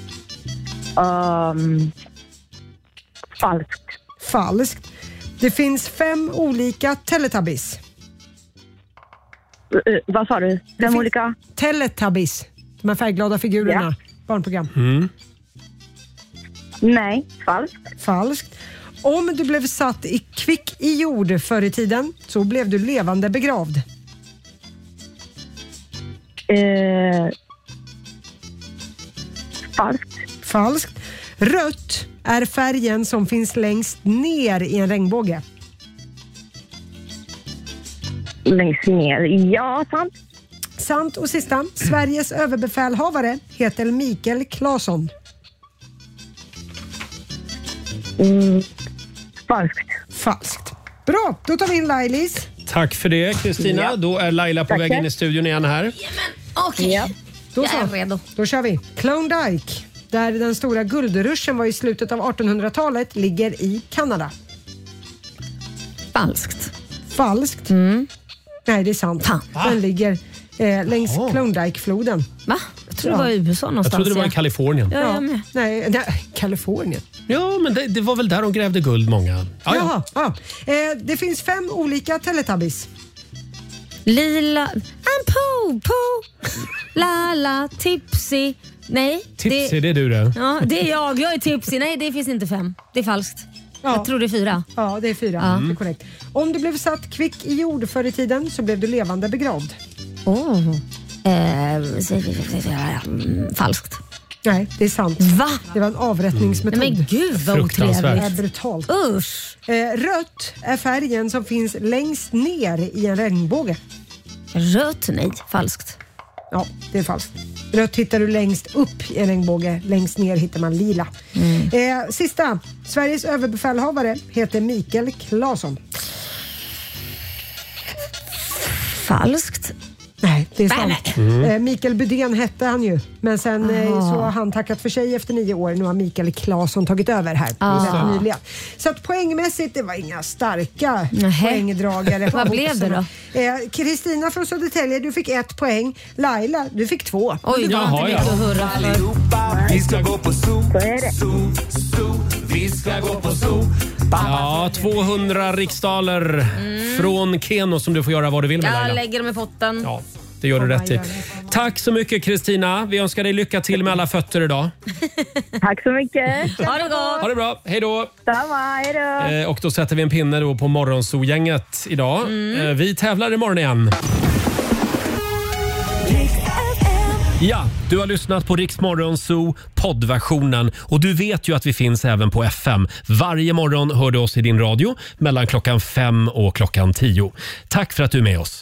K: Um, falskt.
C: Falskt. Det finns fem olika Teletubbies.
K: Uh, vad sa du? Fem olika?
C: Teletubbies. De här färgglada figurerna.
K: Ja.
C: Barnprogram.
A: Mm.
K: Nej, falskt.
C: Falskt. Om du blev satt i kvick i jord förr i tiden så blev du levande begravd.
K: Uh, falskt.
C: Falskt. Rött är färgen som finns längst ner i en regnbåge.
K: Längst ner. Ja, sant.
C: Sant. Och sista. Sveriges överbefälhavare heter Mikael Claesson.
K: Mm, falskt.
C: Falskt. Bra, då tar vi in Lailis.
A: Tack för det, Kristina.
C: Ja.
A: Då är Laila på
C: Tack.
A: väg in i studion igen här.
B: Okej, okay.
C: Ja. Då
B: jag är
C: så.
B: redo.
C: Då kör vi. Klondike, där den stora guldruschen var i slutet av artonhundratalet, ligger i Kanada.
B: Falskt.
C: Falskt.
B: Mm.
C: Nej, det är sant.
B: Fan.
C: Den ligger eh, längs
A: Jaha.
C: Klondike-floden.
B: Va? Jag tror det var i U S A någonstans.
A: Jag trodde det var i
B: ja.
A: Kalifornien.
B: Ja, jag med.
C: Nej, nej, Kalifornien.
A: Ja, men det, det var väl där de grävde guld många. Ja, ja.
C: Jaha, ja. Eh, det finns fem olika Teletubbies.
B: Lila... I'm Pooh, Pooh. Lala, Tipsy. Nej.
A: Tipsy, det är du det.
B: Ja, det är jag. Jag är Tipsy. Nej, det finns inte fem. Det är falskt.
C: Ja.
B: Jag tror det är fyra.
C: Ja, det är fyra.
B: Ja.
C: Det är korrekt. Om du blev satt kvick i jord förr i tiden så blev du levande begravd.
B: Oh. Eh, falskt.
C: Nej, det är sant.
B: Va?
C: Det var en avrättningsmetod.
B: Nej, men gud vad
A: Fruktansvärt.
C: Det är
B: otrevligt.
C: brutalt.
B: Usch.
C: Eh, rött är färgen som finns längst ner i en regnbåge.
B: Rött? Nej, falskt.
C: Ja, det är falskt. Rött hittar du längst upp i en regnbåge. Längst ner hittar man lila.
B: Mm.
C: Eh, sista. Sveriges överbefälhavare heter Mikael Claesson.
B: Falskt.
C: Nej, det är sant.
A: Mm.
C: Eh, Mikael Budén hette han ju. Men sen eh,
B: Aha.
C: så har han tackat för sig efter nio år. Nu har Mikael Claesson tagit över här.
B: Ah.
C: Rätt nyligen. Så att poängmässigt, det var inga starka
B: Nähä.
C: poängdragare. på
B: Vad blev det
C: boxarna. Eh, Kristina från Södertälje, du fick ett poäng. Laila, du fick två.
B: Oj, det var
A: Jaha,
B: inte
A: ja.
B: mycket att hurra för.
G: Allihopa, vi ska gå på zoo,
K: Så är det.
G: zoo, zoo. Vi ska gå på zoo.
A: Ja, tvåhundra riksdaler från Keno som du får göra vad du vill med,
B: Jag
A: Laila.
B: lägger dem i potten.
A: Ja, det gör du rätt i. Tack så mycket, Kristina. Vi önskar dig lycka till med alla fötter idag.
K: Tack så mycket.
B: Ha det gott.
A: Ha det bra. Hej då.
K: Samma, hej då.
A: Eh, och då sätter vi en pinne då på Morgonzoo-gänget idag. Eh, vi tävlar imorgon igen. Ja, du har lyssnat på Rix Morgonzoo poddversionen och du vet ju att vi finns även på F M. Varje morgon hör du oss i din radio mellan klockan fem och klockan tio. Tack för att du är med oss.